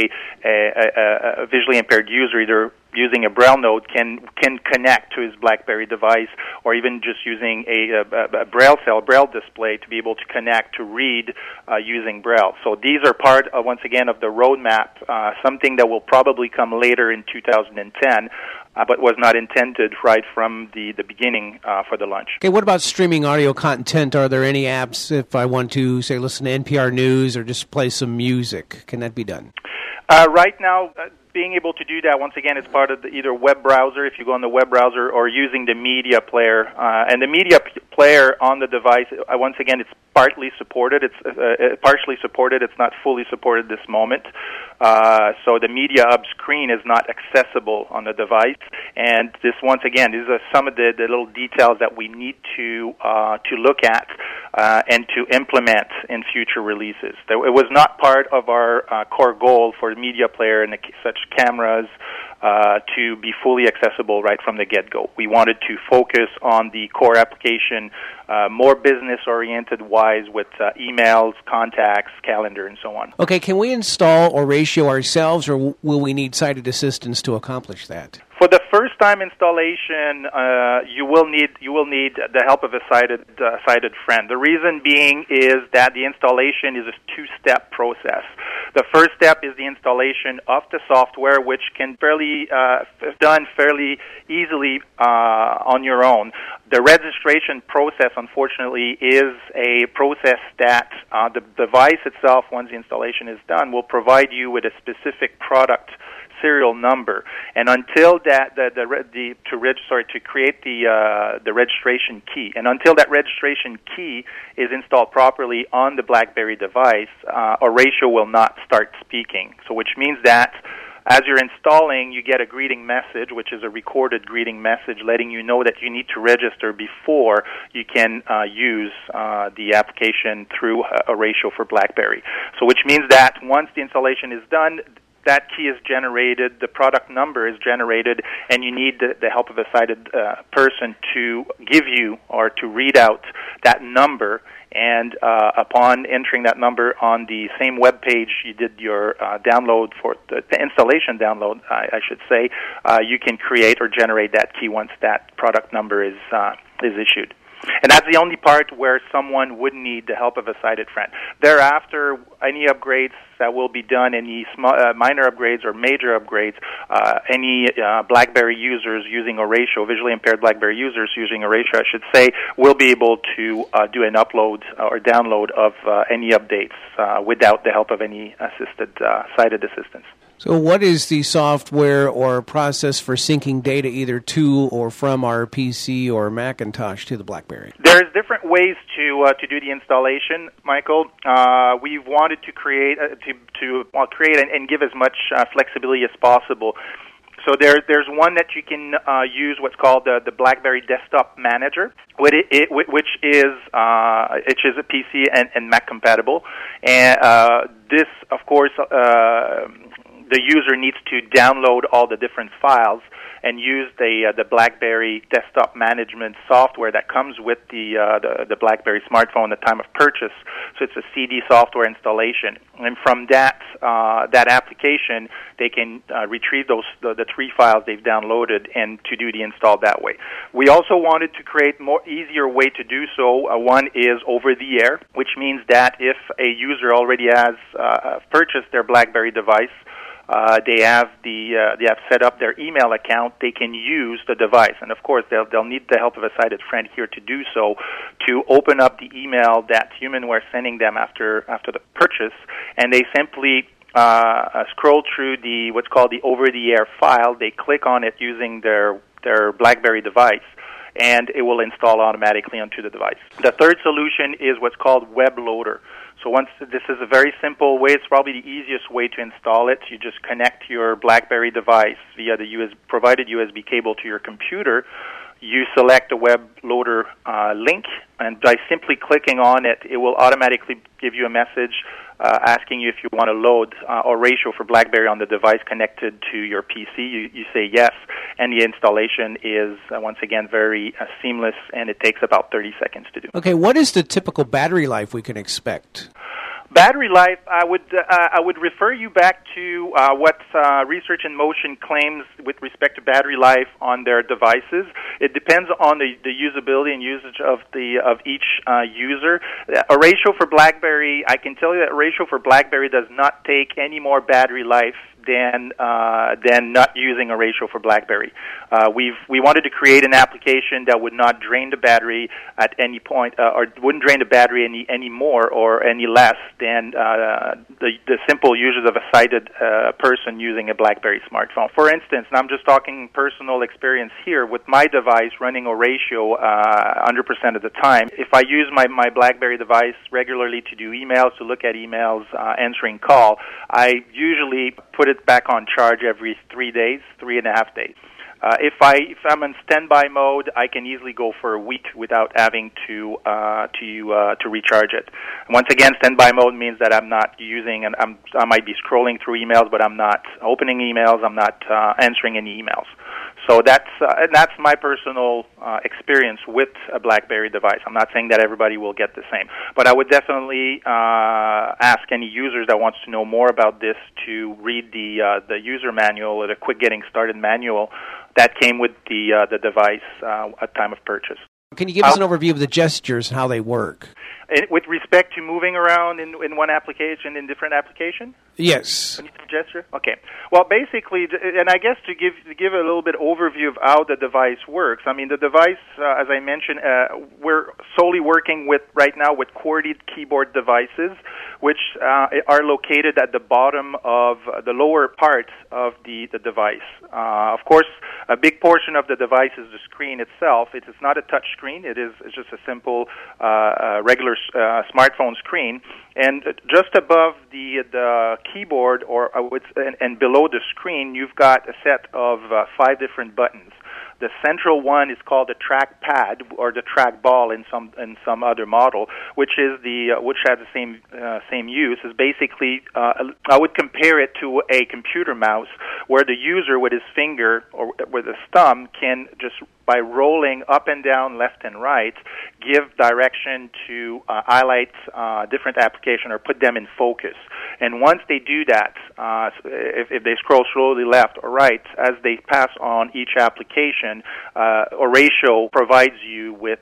visually impaired user either using a Braille node can connect to his BlackBerry device, or even just using a Braille cell, Braille display to be able to connect to read using Braille. So these are part of, once again, of the roadmap, something that will probably come later in 2010, but was not intended right from the beginning for the launch. Okay, what about streaming audio content? Are there any apps if I want to, say, listen to NPR News or just play some music? Can that be done? Right now, being able to do that, once again, it's part of either web browser, if you go on the web browser, or using the media player. And the media player on the device, once again, it's partly supported. It's partially supported. It's not fully supported this moment. So the media hub screen is not accessible on the device. And this, once again, these are some of the little details that we need to look at and to implement in future releases. It was not part of our core goal for media player and such cameras to be fully accessible right from the get-go. We wanted to focus on the core application, more business-oriented wise with emails, contacts, calendar, and so on. Okay, can we install Oratio ourselves, or will we need sighted assistance to accomplish that? For the first-time installation, you will need the help of a sighted friend. The reason being is that the installation is a two-step process. The first step is the installation of the software, which can done fairly easily on your own. The registration process, unfortunately, is a process that the device itself, once the installation is done, will provide you with a specific product serial number, and until that to create the registration key, and until that registration key is installed properly on the BlackBerry device, Oratio will not start speaking. So, which means that as you're installing, you get a greeting message, which is a recorded greeting message letting you know that you need to register before you can use the application through Oratio for BlackBerry. So, which means that once the installation is done, that key is generated, the product number is generated, and you need the help of a sighted person to give you or to read out that number. And upon entering that number on the same web page you did your download for the installation download, I should say, you can create or generate that key once that product number is issued. And that's the only part where someone would need the help of a sighted friend. Thereafter, any upgrades that will be done, any minor upgrades or major upgrades, any BlackBerry users using Oratio, visually impaired BlackBerry users using Oratio, I should say, will be able to do an upload or download of any updates without the help of any sighted assistance. So what is the software or process for syncing data either to or from our PC or Macintosh to the BlackBerry? There's different ways to do the installation, Michael. We've wanted to create create and give as much flexibility as possible. So there's one that you can use, what's called the BlackBerry Desktop Manager, which is a PC and Mac compatible. And this, of course, the user needs to download all the different files and use the BlackBerry desktop management software that comes with the BlackBerry smartphone at the time of purchase. So it's a CD software installation, and from that application, they can retrieve the three files they've downloaded and to do the install that way. We also wanted to create easier way to do so. One is over the air, which means that if a user already has purchased their BlackBerry device, they have set up their email account, they can use the device. And of course, they'll need the help of a sighted friend here to do so, to open up the email that Humanware is sending them after the purchase, and they simply scroll through what's called the over-the-air file. They click on it using their BlackBerry device, and it will install automatically onto the device. The third solution is what's called Web Loader. So this is a very simple way. It's probably the easiest way to install it. You just connect your BlackBerry device via the provided USB cable to your computer. You select the Web Loader link, and by simply clicking on it, it will automatically give you a message asking you if you want to load Oratio for BlackBerry on the device connected to your PC. You say yes, and the installation is, once again, very seamless, and it takes about 30 seconds to do. Okay, what is the typical battery life we can expect? Battery life, I would refer you back to what Research in Motion claims with respect to battery life on their devices. It depends on the usability and usage of each user. Oratio for BlackBerry, I can tell you that Oratio for BlackBerry does not take any more battery life than not using Oratio for BlackBerry. We wanted to create an application that would not drain the battery at any point, or wouldn't drain the battery any more or any less than the simple users of a sighted person using a BlackBerry smartphone. For instance, and I'm just talking personal experience here, with my device running Oratio 100% of the time, if I use my BlackBerry device regularly to do emails, to look at emails, answering call, I usually put it back on charge every 3.5 days. If I'm in standby mode, I can easily go for a week without having to recharge it. Once again, standby mode means that I'm not using, and I might be scrolling through emails, but I'm not opening emails. I'm not answering any emails. So that's my personal experience with a BlackBerry device. I'm not saying that everybody will get the same, but I would definitely ask any users that wants to know more about this to read the user manual or the quick getting started manual that came with the device at time of purchase. Can you give us an overview of the gestures and how they work? With respect to moving around in one application, in different application? Yes. Gesture? Okay. Well, basically, and I guess to give a little bit overview of how the device works. I mean, the device, as I mentioned, we're solely working right now with QWERTY keyboard devices, which are located at the bottom of the lower part of the device. Of course, a big portion of the device is the screen itself. It is not a touch screen. It's just a simple regular smartphone screen. And just above the keyboard, and below the screen, you've got a set of 5 different buttons. The central one is called the trackpad or the trackball in some other model, which has the same use. Is basically I would compare it to a computer mouse, where the user with his finger or with his thumb can just, by rolling up and down, left and right, give direction to highlight different applications or put them in focus. And once they do that, if they scroll slowly left or right, as they pass on each application, Oratio provides you with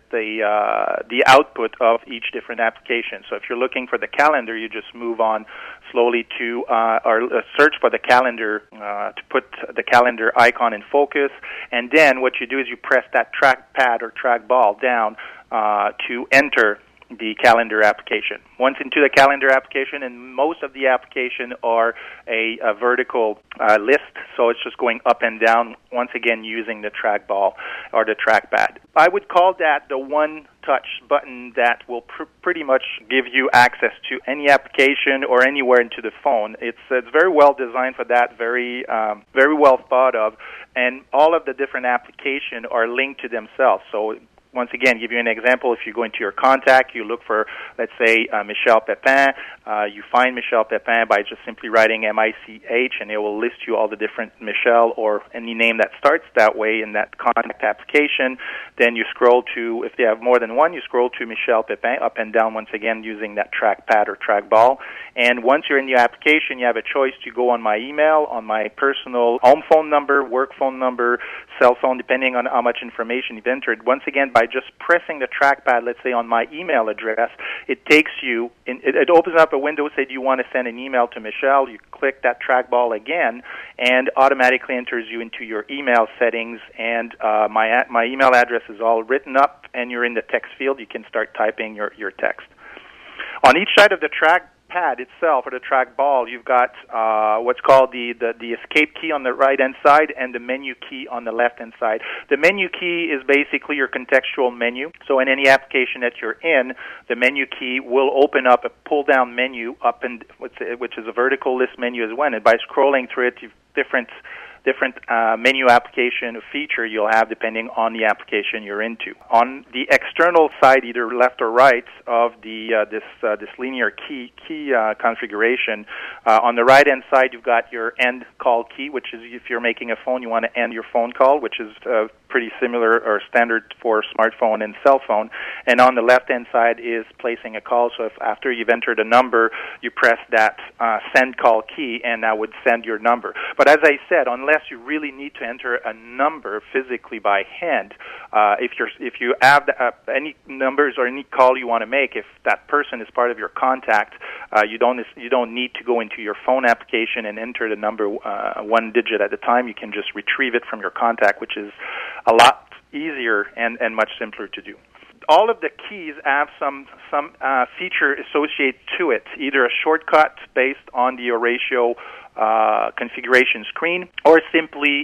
the output of each different application. So if you're looking for the calendar, you just move on slowly to or search for the calendar to put the calendar icon in focus, and then what you do is you press that trackpad or trackball down to enter the calendar application. Once into the calendar application, and most of the application are a vertical list, so it's just going up and down, once again using the trackball or the trackpad. I would call that the one-touch button that will pretty much give you access to any application or anywhere into the phone. It's very well designed for that, very well thought of, and all of the different applications are linked to themselves. So once again, give you an example. If you go into your contact, you look for, let's say, Michel Pepin. You find Michel Pepin by just simply writing M-I-C-H, and it will list you all the different Michel or any name that starts that way in that contact application. Then you scroll to, if they have more than one, you scroll to Michel Pepin, up and down, once again, using that trackpad or trackball. And once you're in the application, you have a choice to go on my email, on my personal home phone number, work phone number, cell phone, depending on how much information you've entered. Once again, by by just pressing the trackpad, let's say on my email address, it takes you, it opens up a window, say, do you want to send an email to Michelle? You click that trackball again, and automatically enters you into your email settings, and my email address is all written up, and you're in the text field. You can start typing your text. On each side of the trackpad itself, or the trackball, you've got what's called the escape key on the right-hand side and the menu key on the left-hand side. The menu key is basically your contextual menu. So in any application that you're in, the menu key will open up a pull-down menu which is a vertical list menu as well. And by scrolling through it, you've different menu application feature you'll have depending on the application you're into. On the external side, either left or right of this linear key configuration, on the right hand side you've got your end call key, which is if you're making a phone, you want to end your phone call, which is pretty similar or standard for smartphone and cell phone. And on the left hand side is placing a call. So if after you've entered a number, you press that send call key, and that would send your number. But as I said, unless you really need to enter a number physically by hand, if you have any numbers or any call you want to make, if that person is part of your contact, you don't need to go into your phone application and enter the number one digit at a time. You can just retrieve it from your contact, which is a lot easier and much simpler to do. All of the keys have some feature associated to it, either a shortcut based on the Oratio configuration screen, or simply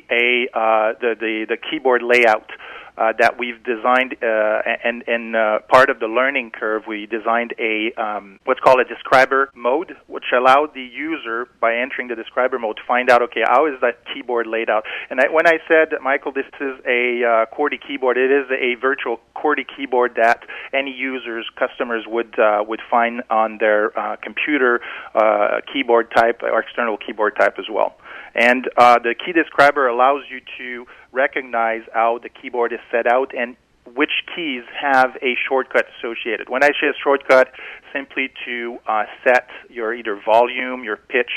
the keyboard layout that we've designed, and part of the learning curve, we designed a what's called a describer mode, which allowed the user, by entering the describer mode, to find out, okay, how is that keyboard laid out? And when I said, Michael, this is a QWERTY keyboard, it is a virtual QWERTY keyboard that any customers would find on their computer keyboard type or external keyboard type as well. And the key describer allows you to recognize how the keyboard is set out and which keys have a shortcut associated. When I say a shortcut, simply to set your either volume, your pitch,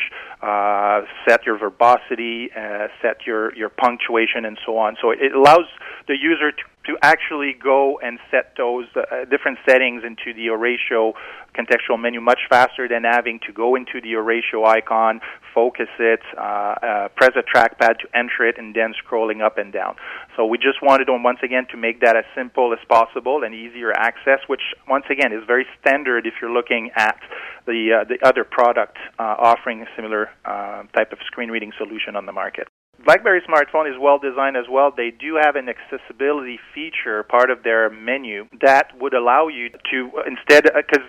set your verbosity, set your punctuation, and so on. So it allows the user to actually go and set those different settings into the Oratio contextual menu much faster than having to go into the Oratio icon, focus it, press a trackpad to enter it, and then scrolling up and down. So we just wanted, once again, to make that as simple as possible and easier access, which, once again, is very standard if you're looking at the other product offering a similar type of screen reading solution on the market. BlackBerry smartphone is well designed as well. They do have an accessibility feature, part of their menu, that would allow you to, instead, because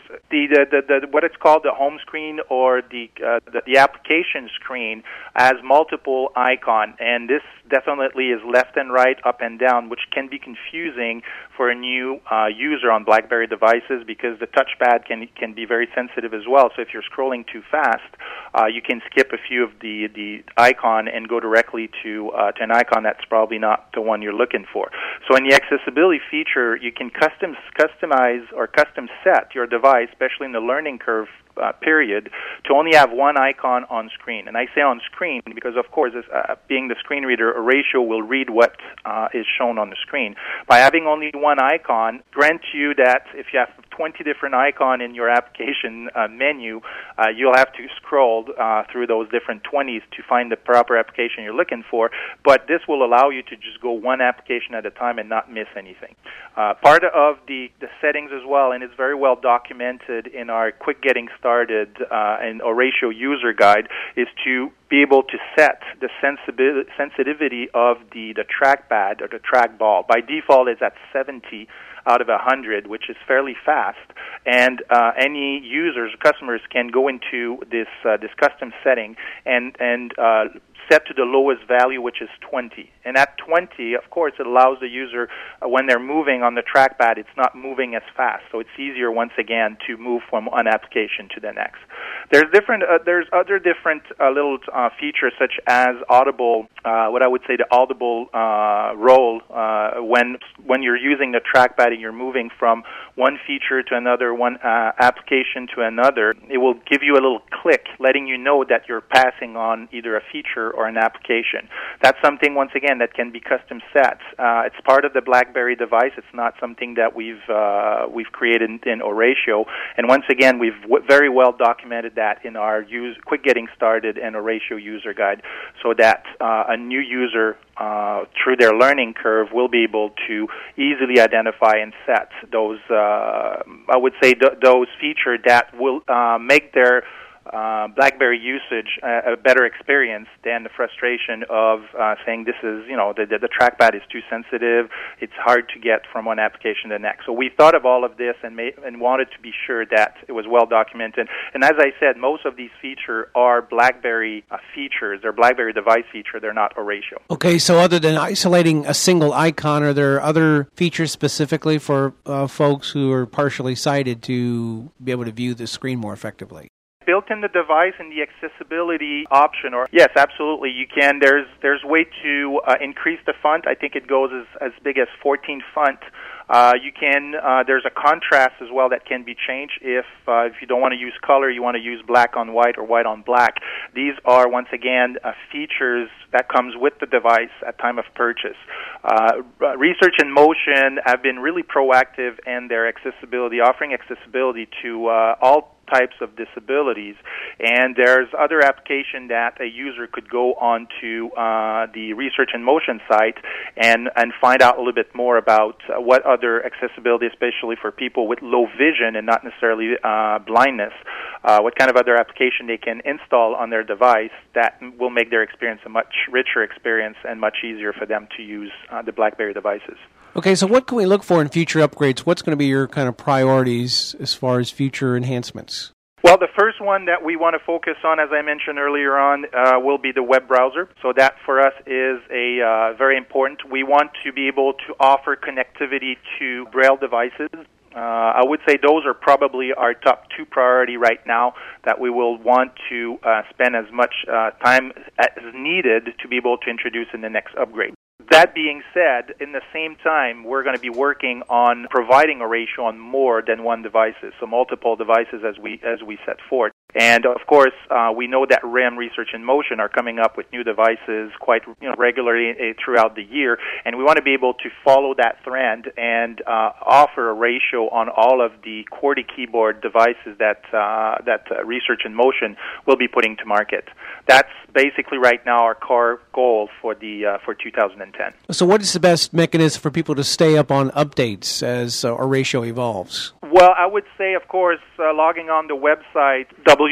the what it's called the home screen or the application screen has multiple icons, and this definitely is left and right, up and down, which can be confusing for a new user on BlackBerry devices because the touchpad can be very sensitive as well. So if you're scrolling too fast, you can skip a few of the icon and go directly to an icon that's probably not the one you're looking for. So in the accessibility feature, you can customize or custom set your device, especially in the learning curve period, to only have one icon on screen. And I say on screen because, of course, being the screen reader, Oratio will read what is shown on the screen. By having only one icon, grant you that if you have 20 different icons in your application menu, you'll have to scroll through those different 20s to find the proper application you're looking for. But this will allow you to just go one application at a time and not miss anything. Part of the settings as well, and it's very well documented in our Quick Getting Started and Oratio user guide, is to be able to set the sensitivity of the trackpad or the trackball. By default, it's at 70 out of 100, which is fairly fast. And any users, customers, can go into this custom setting and set to the lowest value, which is 20. And at 20, of course, it allows the user, when they're moving on the trackpad, it's not moving as fast. So it's easier, once again, to move from one application to the next. There's other different little features such as audible, what I would say the audible roll when you're using the trackpad and you're moving from one feature to another, one application to another. It will give you a little click letting you know that you're passing on either a feature or an application. That's something, once again, that can be custom set. It's part of the BlackBerry device. It's not something that we've created in Oratio. And once again, we've very well documented that in our Quick Getting Started and Oratio user guide, so that a new user through their learning curve will be able to easily identify and set those, I would say, those features that will make their BlackBerry usage a better experience than the frustration of saying this is, the trackpad is too sensitive, it's hard to get from one application to the next. So we thought of all of this and wanted to be sure that it was well documented. And as I said, most of these features are BlackBerry features. They're BlackBerry device features. They're not Oratio. Okay, so other than isolating a single icon, are there other features specifically for folks who are partially sighted to be able to view the screen more effectively? Built in the device in the accessibility option, or yes, absolutely, you can. There's way to increase the font. I think it goes as big as 14 font. You can. There's a contrast as well that can be changed if you don't want to use color, you want to use black on white or white on black. These are once again features that comes with the device at time of purchase. Research in Motion have been really proactive in their accessibility, offering accessibility to all types of disabilities, and there's other application that a user could go onto the Research in Motion site and find out a little bit more about what other accessibility, especially for people with low vision and not necessarily blindness, what kind of other application they can install on their device that will make their experience a much richer experience and much easier for them to use the BlackBerry devices. Okay, so what can we look for in future upgrades? What's going to be your kind of priorities as far as future enhancements? Well, the first one that we want to focus on, as I mentioned earlier on, will be the web browser. So that for us is very important. We want to be able to offer connectivity to Braille devices. I would say those are probably our top two priority right now that we will want to spend as much time as needed to be able to introduce in the next upgrade. That being said, in the same time, we're going to be working on providing Oratio on more than one devices, so multiple devices as we set forth. And of course, we know that RIM, Research in Motion, are coming up with new devices quite regularly throughout the year, and we want to be able to follow that trend and offer Oratio on all of the QWERTY keyboard devices that Research in Motion will be putting to market. That's basically right now our core goal for 2010. So, what is the best mechanism for people to stay up on updates as Oratio evolves? Well, I would say, of course, logging on the website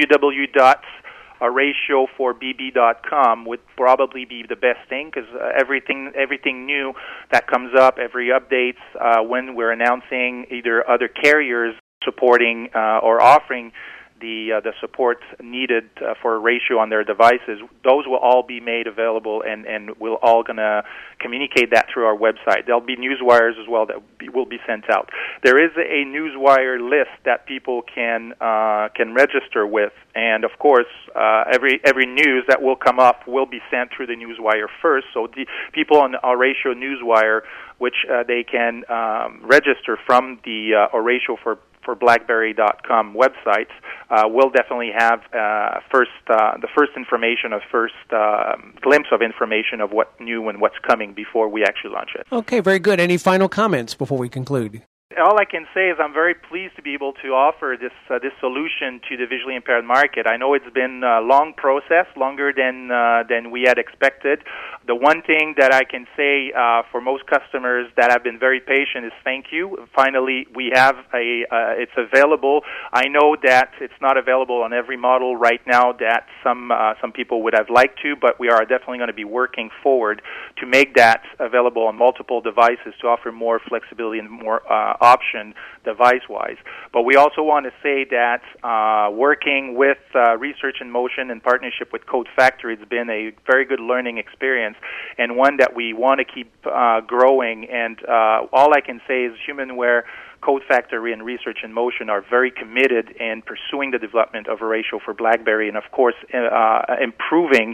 www.oratio4bb.com would probably be the best thing, because everything new that comes up, every updates, when we're announcing either other carriers supporting or offering the support needed for Oratio on their devices, those will all be made available, and we're all going to communicate that through our website. There'll be newswires as well that will be sent out. There is a newswire list that people can register with, and of course, every news that will come up will be sent through the newswire first. So the people on the Oratio newswire, which they can register from the Oratio for BlackBerry.com websites, will definitely have the first information, a first glimpse of information of what's new and what's coming before we actually launch it. Okay, very good. Any final comments before we conclude? All I can say is I'm very pleased to be able to offer this solution to the visually impaired market. I know it's been a long process, longer than we had expected. The one thing that I can say for most customers that have been very patient is thank you. Finally, we have it's available. I know that it's not available on every model right now that some people would have liked to, but we are definitely going to be working forward to make that available on multiple devices to offer more flexibility and more option device-wise. But we also want to say that working with Research in Motion in partnership with Code Factory, it's been a very good learning experience, and one that we want to keep growing. And all I can say is HumanWare Code Factory and Research in Motion are very committed in pursuing the development of Horatio for BlackBerry, and of course improving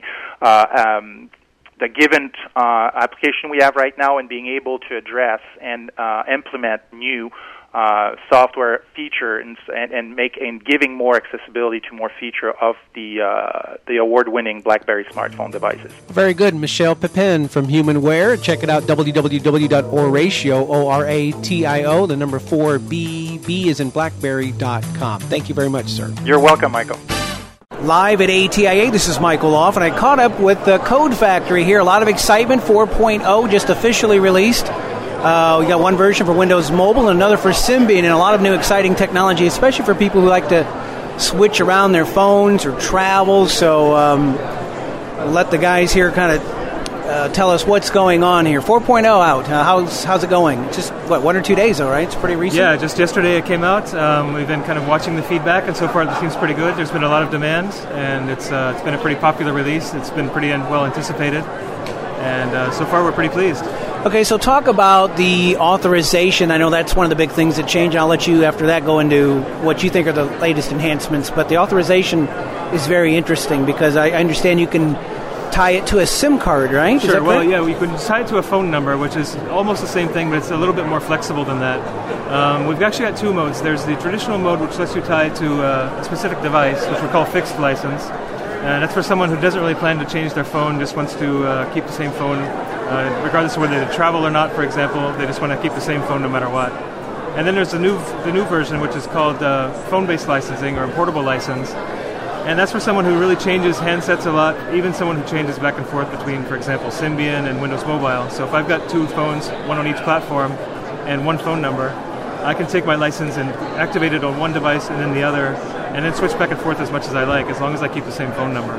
the given application we have right now and being able to address and implement new software feature and giving more accessibility to more feature of the award-winning BlackBerry smartphone devices. Very good. Michel Pepin from HumanWare. Check it out, www.oratio, O-R-A-T-I-O, the number 4, B is in blackberry.com. Thank you very much, sir. You're welcome, Michael. Live at ATIA, this is Michael Off, and I caught up with the Code Factory here. A lot of excitement. 4.0 just officially released. We got one version for Windows Mobile and another for Symbian, and a lot of new exciting technology, especially for people who like to switch around their phones or travel. So I'll let the guys here kind of tell us what's going on here. 4.0 out. How's it going? Just, 1 or 2 days, though, right? It's pretty recent? Yeah, just yesterday it came out. We've been kind of watching the feedback, and so far it seems pretty good. There's been a lot of demand, and it's been a pretty popular release. It's been pretty well anticipated, and so far we're pretty pleased. Okay, so talk about the authorization. I know that's one of the big things that change. I'll let you, after that, go into what you think are the latest enhancements. But the authorization is very interesting because I understand you can tie it to a SIM card, right? Sure. Well, yeah, we could tie it to a phone number, which is almost the same thing, but it's a little bit more flexible than that. We've actually got two modes. There's the traditional mode, which lets you tie it to a specific device, which we call fixed license. And that's for someone who doesn't really plan to change their phone, just wants to keep the same phone, regardless of whether they travel or not, for example. They just want to keep the same phone no matter what. And then there's the new version, which is called phone-based licensing or portable license. And that's for someone who really changes handsets a lot, even someone who changes back and forth between, for example, Symbian and Windows Mobile. So if I've got two phones, one on each platform, and one phone number, I can take my license and activate it on one device and then the other, and then switch back and forth as much as I like, as long as I keep the same phone number.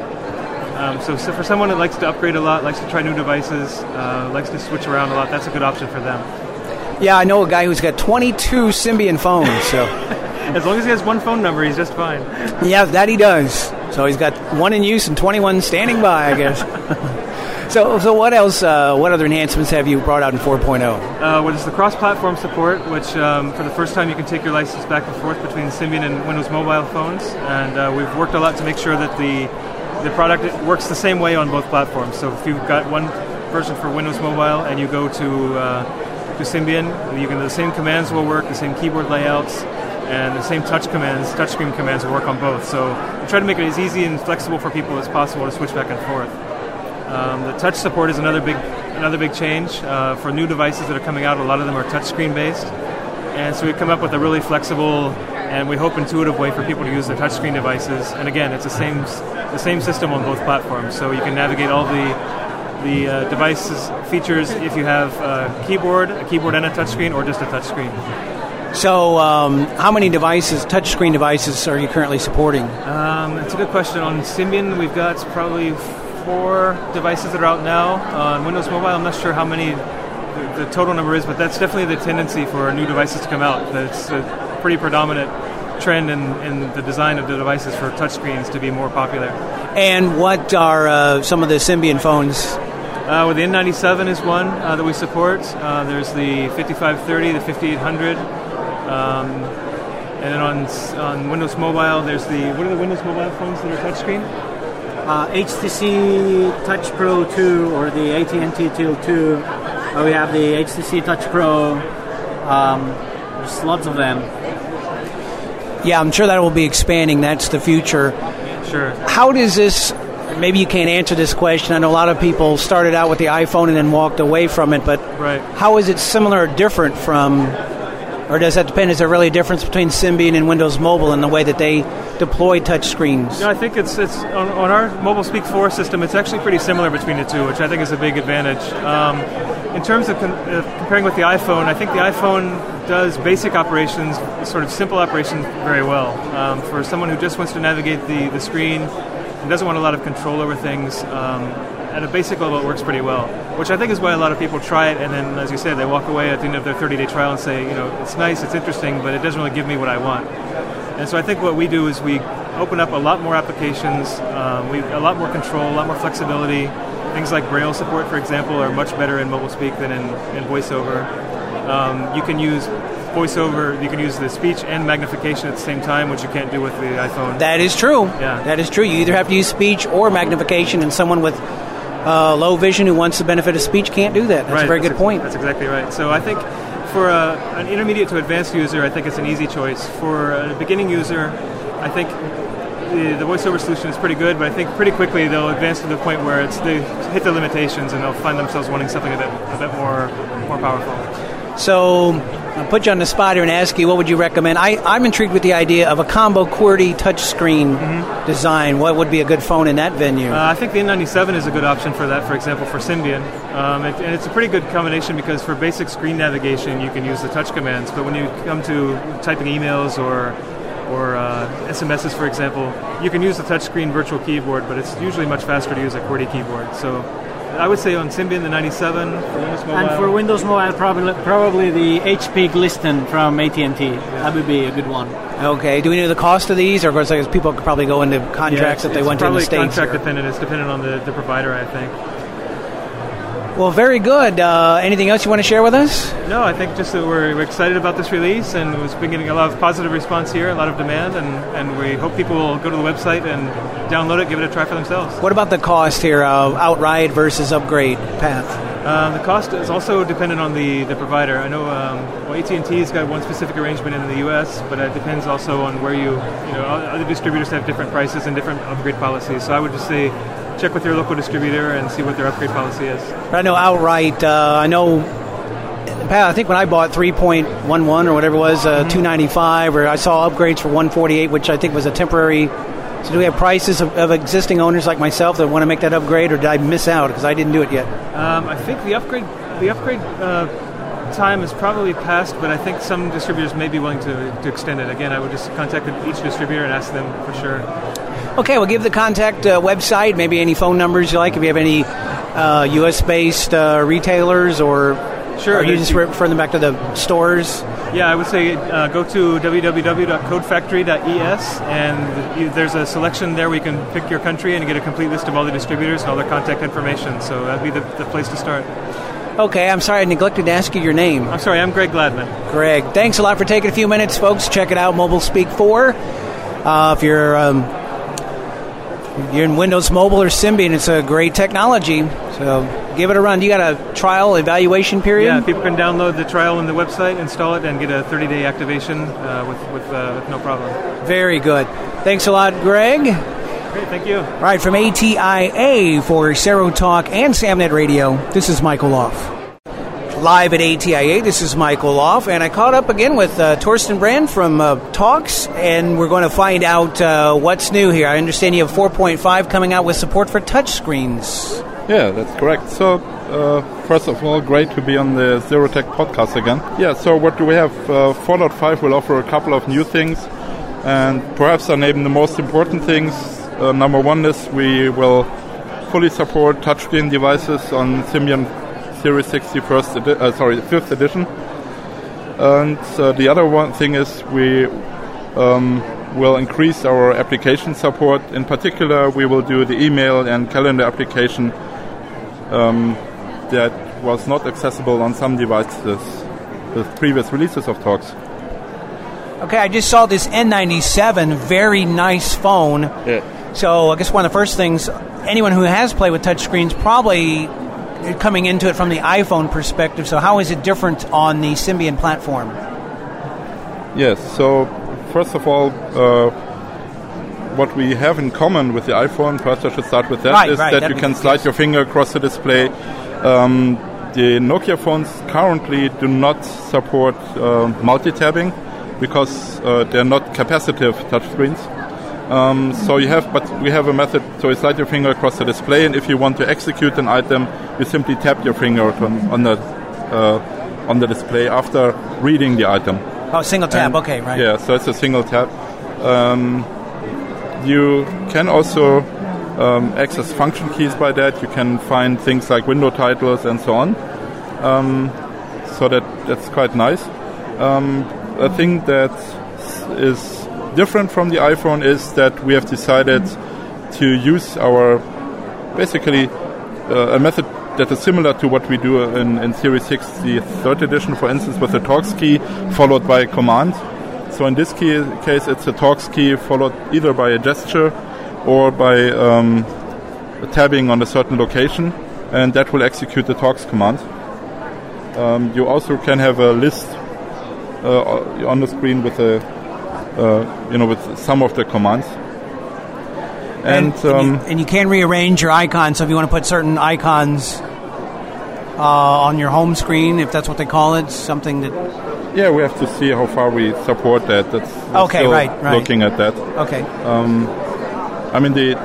So for someone that likes to upgrade a lot, likes to try new devices, likes to switch around a lot, that's a good option for them. Yeah, I know a guy who's got 22 Symbian phones, so... As long as he has one phone number, he's just fine. Yeah, that he does. So he's got one in use and 21 standing by, I guess. So what else, what other enhancements have you brought out in 4.0? Well, there's the cross-platform support, which for the first time you can take your license back and forth between Symbian and Windows Mobile phones. And we've worked a lot to make sure that the product works the same way on both platforms. So if you've got one version for Windows Mobile and you go to Symbian, the same commands will work, the same keyboard layouts, and the same touchscreen commands will work on both. So we try to make it as easy and flexible for people as possible to switch back and forth. The touch support is another big change. For new devices that are coming out, a lot of them are touchscreen based. And so we've come up with a really flexible and we hope intuitive way for people to use their touchscreen devices. And again, it's the same system on both platforms. So you can navigate all the devices features if you have a keyboard and a touchscreen, or just a touchscreen. So, how many touchscreen devices, are you currently supporting? That's a good question. On Symbian, we've got probably 4 devices that are out now. On Windows Mobile, I'm not sure how many the total number is, but that's definitely the tendency for new devices to come out. It's a pretty predominant trend in the design of the devices for touchscreens to be more popular. And what are some of the Symbian phones? Well, the N97 is one that we support. There's the 5530, the 5800. And then on Windows Mobile, there's what are the Windows Mobile phones that are touchscreen? HTC Touch Pro 2 or the AT&T Teal 2. We have the HTC Touch Pro. There's lots of them. Yeah, I'm sure that will be expanding. That's the future. Sure. How does this... Maybe you can't answer this question. I know a lot of people started out with the iPhone and then walked away from it, but right. How is it similar or different from... Or does that depend? Is there really a difference between Symbian and Windows Mobile in the way that they deploy touchscreens? No, I think it's on our Mobile Speak 4 system, it's actually pretty similar between the two, which I think is a big advantage. In terms of comparing with the iPhone, I think the iPhone does basic operations, sort of simple operations, very well. For someone who just wants to navigate the screen and doesn't want a lot of control over things, at a basic level, it works pretty well, which I think is why a lot of people try it, and then, as you said, they walk away at the end of their 30-day trial and say, it's nice, it's interesting, but it doesn't really give me what I want. And so I think what we do is we open up a lot more applications, a lot more control, a lot more flexibility. Things like Braille support, for example, are much better in Mobile Speak than in VoiceOver. You can use VoiceOver, you can use the speech and magnification at the same time, which you can't do with the iPhone. That is true. Yeah. That is true. You either have to use speech or magnification, and someone with low vision who wants the benefit of speech can't do that. That's a very good point. That's exactly right. So I think for an intermediate to advanced user, I think it's an easy choice. For a beginning user, I think the VoiceOver solution is pretty good, but I think pretty quickly they'll advance to the point where they hit the limitations and they'll find themselves wanting something a bit more powerful. So I'll put you on the spot here and ask you, what would you recommend? I'm intrigued with the idea of a combo QWERTY touchscreen design. What would be a good phone in that venue? I think the N97 is a good option for that, for example, for Symbian. And it's a pretty good combination because for basic screen navigation, you can use the touch commands. But when you come to typing emails or SMSs, for example, you can use the touchscreen virtual keyboard, but it's usually much faster to use a QWERTY keyboard. So I would say on Symbian, the 97 for Windows Mobile. And for Windows Mobile, probably the HP Glisten from AT&T. That would be a good one. Okay. Do we know the cost of these? Or of course, I guess people could probably go into contracts if they went to the States. It's probably contract dependent. It's dependent on the provider, I think. Well, very good. Anything else you want to share with us? No, I think just that we're excited about this release, and we've been getting a lot of positive response here, a lot of demand, and we hope people will go to the website and download it, give it a try for themselves. What about the cost here, outright versus upgrade path? The cost is also dependent on the provider. I know AT&T's got one specific arrangement in the U.S., but it depends also on where other distributors have different prices and different upgrade policies. So I would just say check with your local distributor and see what their upgrade policy is. I know outright, I think when I bought 3.11 or whatever it was, $295, or I saw upgrades for $148, which I think was a temporary. So do we have prices of existing owners like myself that want to make that upgrade, or did I miss out because I didn't do it yet? I think the upgrade time is probably passed, but I think some distributors may be willing to extend it. Again, I would just contact each distributor and ask them for sure. Okay, we'll give the contact website, maybe any phone numbers you like, if you have any U.S.-based retailers, or sure, are you just referring them back to the stores? Yeah, I would say go to www.codefactory.es, and there's a selection there where you can pick your country and get a complete list of all the distributors and all their contact information. So that'd be the place to start. Okay, I'm sorry I neglected to ask you your name. I'm sorry, I'm Greg Gladman. Greg, thanks a lot for taking a few minutes, folks. Check it out, MobileSpeak 4. If you're in Windows Mobile or Symbian, it's a great technology. So give it a run. You got a trial evaluation period? Yeah, people can download the trial on the website, install it, and get a 30-day activation with no problem. Very good. Thanks a lot, Greg. Great, thank you. All right, from ATIA for Serotalk and Samnet Radio, this is Michael Off. Live at ATIA, this is Michael Off, and I caught up again with Torsten Brand from Talks, and we're going to find out what's new here. I understand you have 4.5 coming out with support for touchscreens. Yeah, that's correct. So, first of all, great to be on the Zerotech podcast again. Yeah, so what do we have? 4.5 will offer a couple of new things, and perhaps I name the most important things. Number one is we will fully support touchscreen devices on Symbian Series 60 5th edition. And the other one thing is we will increase our application support. In particular, we will do the email and calendar application that was not accessible on some devices with previous releases of Talks. Okay, I just saw this N97, very nice phone. Yeah. So I guess one of the first things, anyone who has played with touchscreens probably coming into it from the iPhone perspective. So how is it different on the Symbian platform? Yes, so first of all, what we have in common with the iPhone, perhaps I should start with that, is that you can slide your finger across the display. The Nokia phones currently do not support multi-tabbing because they're not capacitive touchscreens. But we have a method, so you slide your finger across the display, and if you want to execute an item, you simply tap your finger on the display after reading the item. Oh, single tap, okay, right. Yeah, so it's a single tap. You can also access function keys by that. You can find things like window titles and so on. So that's quite nice. A thing that is different from the iPhone is that we have decided to use our basically a method that is similar to what we do in Series 6, the third edition, for instance, with the Torx key followed by a command. So in this case, it's a Torx key followed either by a gesture or by tabbing on a certain location, and that will execute the Torx command. You also can have a list on the screen with with some of the commands. And you can rearrange your icons, so if you want to put certain icons on your home screen, if that's what they call it, something that... Yeah, we have to see how far we support that. We're still looking at that. Okay. I mean, the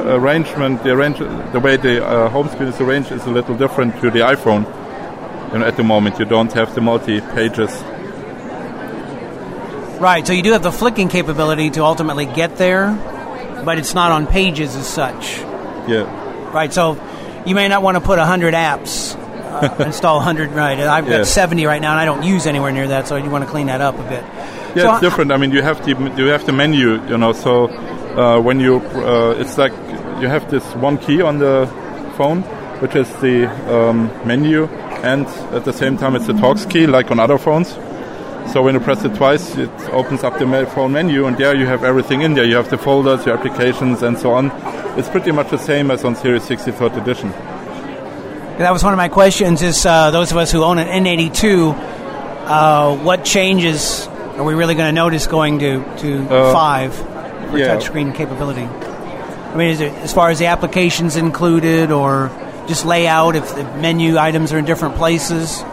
way the home screen is arranged is a little different to the iPhone. At the moment, you don't have the multi-pages. Right, so you do have the flicking capability to ultimately get there, but it's not on pages as such. Yeah. Right, so you may not want to put 100 apps, install 100, right. I've got 70 right now, and I don't use anywhere near that, so you want to clean that up a bit. Yeah, so it's different. I mean, you have the menu, so when you, it's like you have this one key on the phone, which is the menu, and at the same time it's the Torx key, like on other phones. So when you press it twice, it opens up the phone menu, and there you have everything in there. You have the folders, your applications, and so on. It's pretty much the same as on Series 63rd edition. That was one of my questions, is those of us who own an N82, what changes are we really going to notice going to 5 for touchscreen capability? I mean, is it as far as the applications included, or just layout, if the menu items are in different places?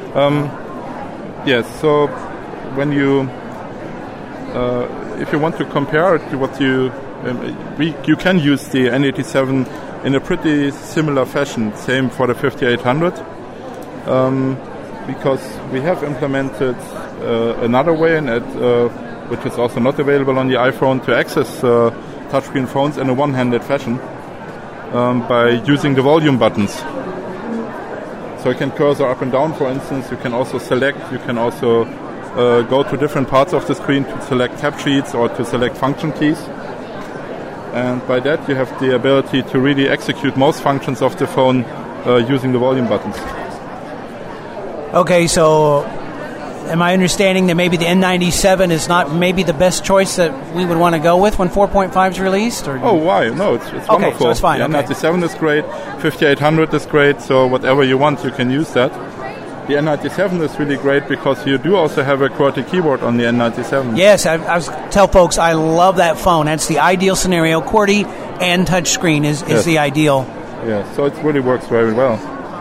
Yes, so when you, if you want to compare it to what you can use the N87 in a pretty similar fashion, same for the 5800, because we have implemented another way, which is also not available on the iPhone, to access touchscreen phones in a one-handed fashion by using the volume buttons. So you can cursor up and down, for instance. You can also select. You can also go to different parts of the screen to select tab sheets or to select function keys. And by that, you have the ability to really execute most functions of the phone using the volume buttons. Okay, so am I understanding that maybe the N97 is not maybe the best choice that we would want to go with when 4.5 is released? Or? Oh, why? No, it's wonderful. Okay, so it's fine. The N97 is great, 5800 is great, so whatever you want, you can use that. The N97 is really great because you do also have a QWERTY keyboard on the N97. Yes, I tell folks I love that phone. That's the ideal scenario. QWERTY and touchscreen is the ideal. Yeah, so it really works very well.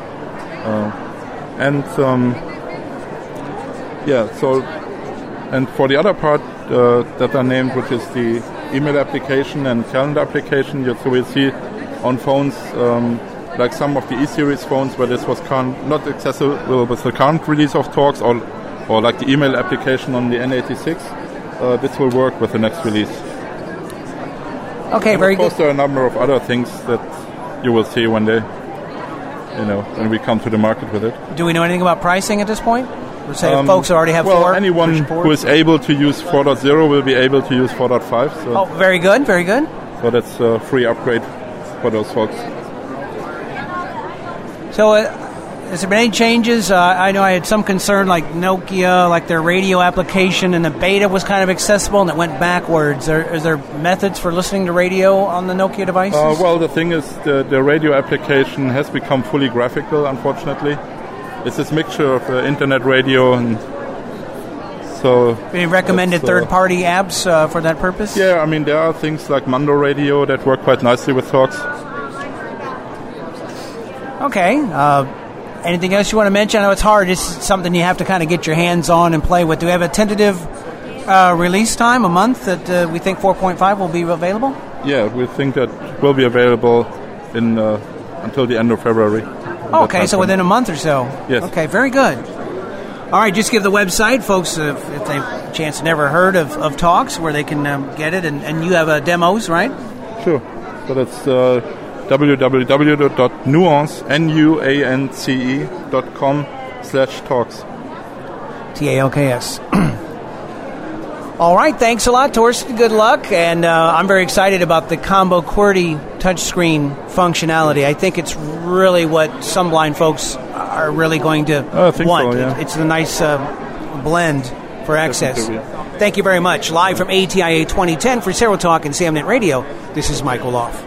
And for the other part that are named, which is the email application and calendar application, so we'll see on phones like some of the E-Series phones where this was not accessible with the current release of Torx, or like the email application on the N86. This will work with the next release. Okay, and very good. Of course, there are a number of other things that you will see when when we come to the market with it. Do we know anything about pricing at this point? Say folks already have 4? Anyone who is able to use 4.0 will be able to use 4.5. So. Very good, very good. So that's a free upgrade for those folks. So has there been any changes? I know I had some concern, like Nokia, like their radio application, and the beta was kind of accessible and it went backwards. Is there methods for listening to radio on the Nokia devices? Well, the thing is, the radio application has become fully graphical, unfortunately. It's this mixture of internet radio and so... Any recommended third-party apps for that purpose? Yeah, I mean, there are things like Mando Radio that work quite nicely with Torx. Okay. Anything else you want to mention? I know it's hard. It's something you have to kind of get your hands on and play with. Do we have a tentative release time, a month, that we think 4.5 will be available? Yeah, we think that will be available until the end of February. Okay, so within a month or so. Yes. Okay, very good. All right, just give the website, folks, if they've a chance never heard of Torx, where they can get it. And you have demos, right? Sure. So that's www.nuance.com/Torx. TALKS. All right, thanks a lot, Torsten. Good luck. And I'm very excited about the Combo QWERTY touchscreen functionality. I think it's really what some blind folks are really going to want. So, yeah. It's a nice blend for access. Thank you very much. Live from ATIA 2010 for Serotalk and SamNet Radio, this is Michael Loff.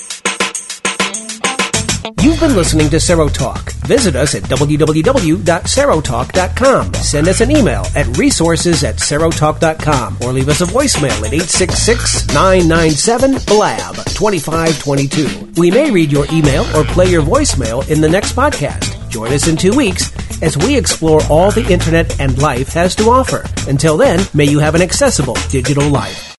You've been listening to Serotalk. Visit us at www.serotalk.com. Send us an email at resources@serotalk.com or leave us a voicemail at 866-997-BLAB-2522. We may read your email or play your voicemail in the next podcast. Join us in 2 weeks as we explore all the internet and life has to offer. Until then, may you have an accessible digital life.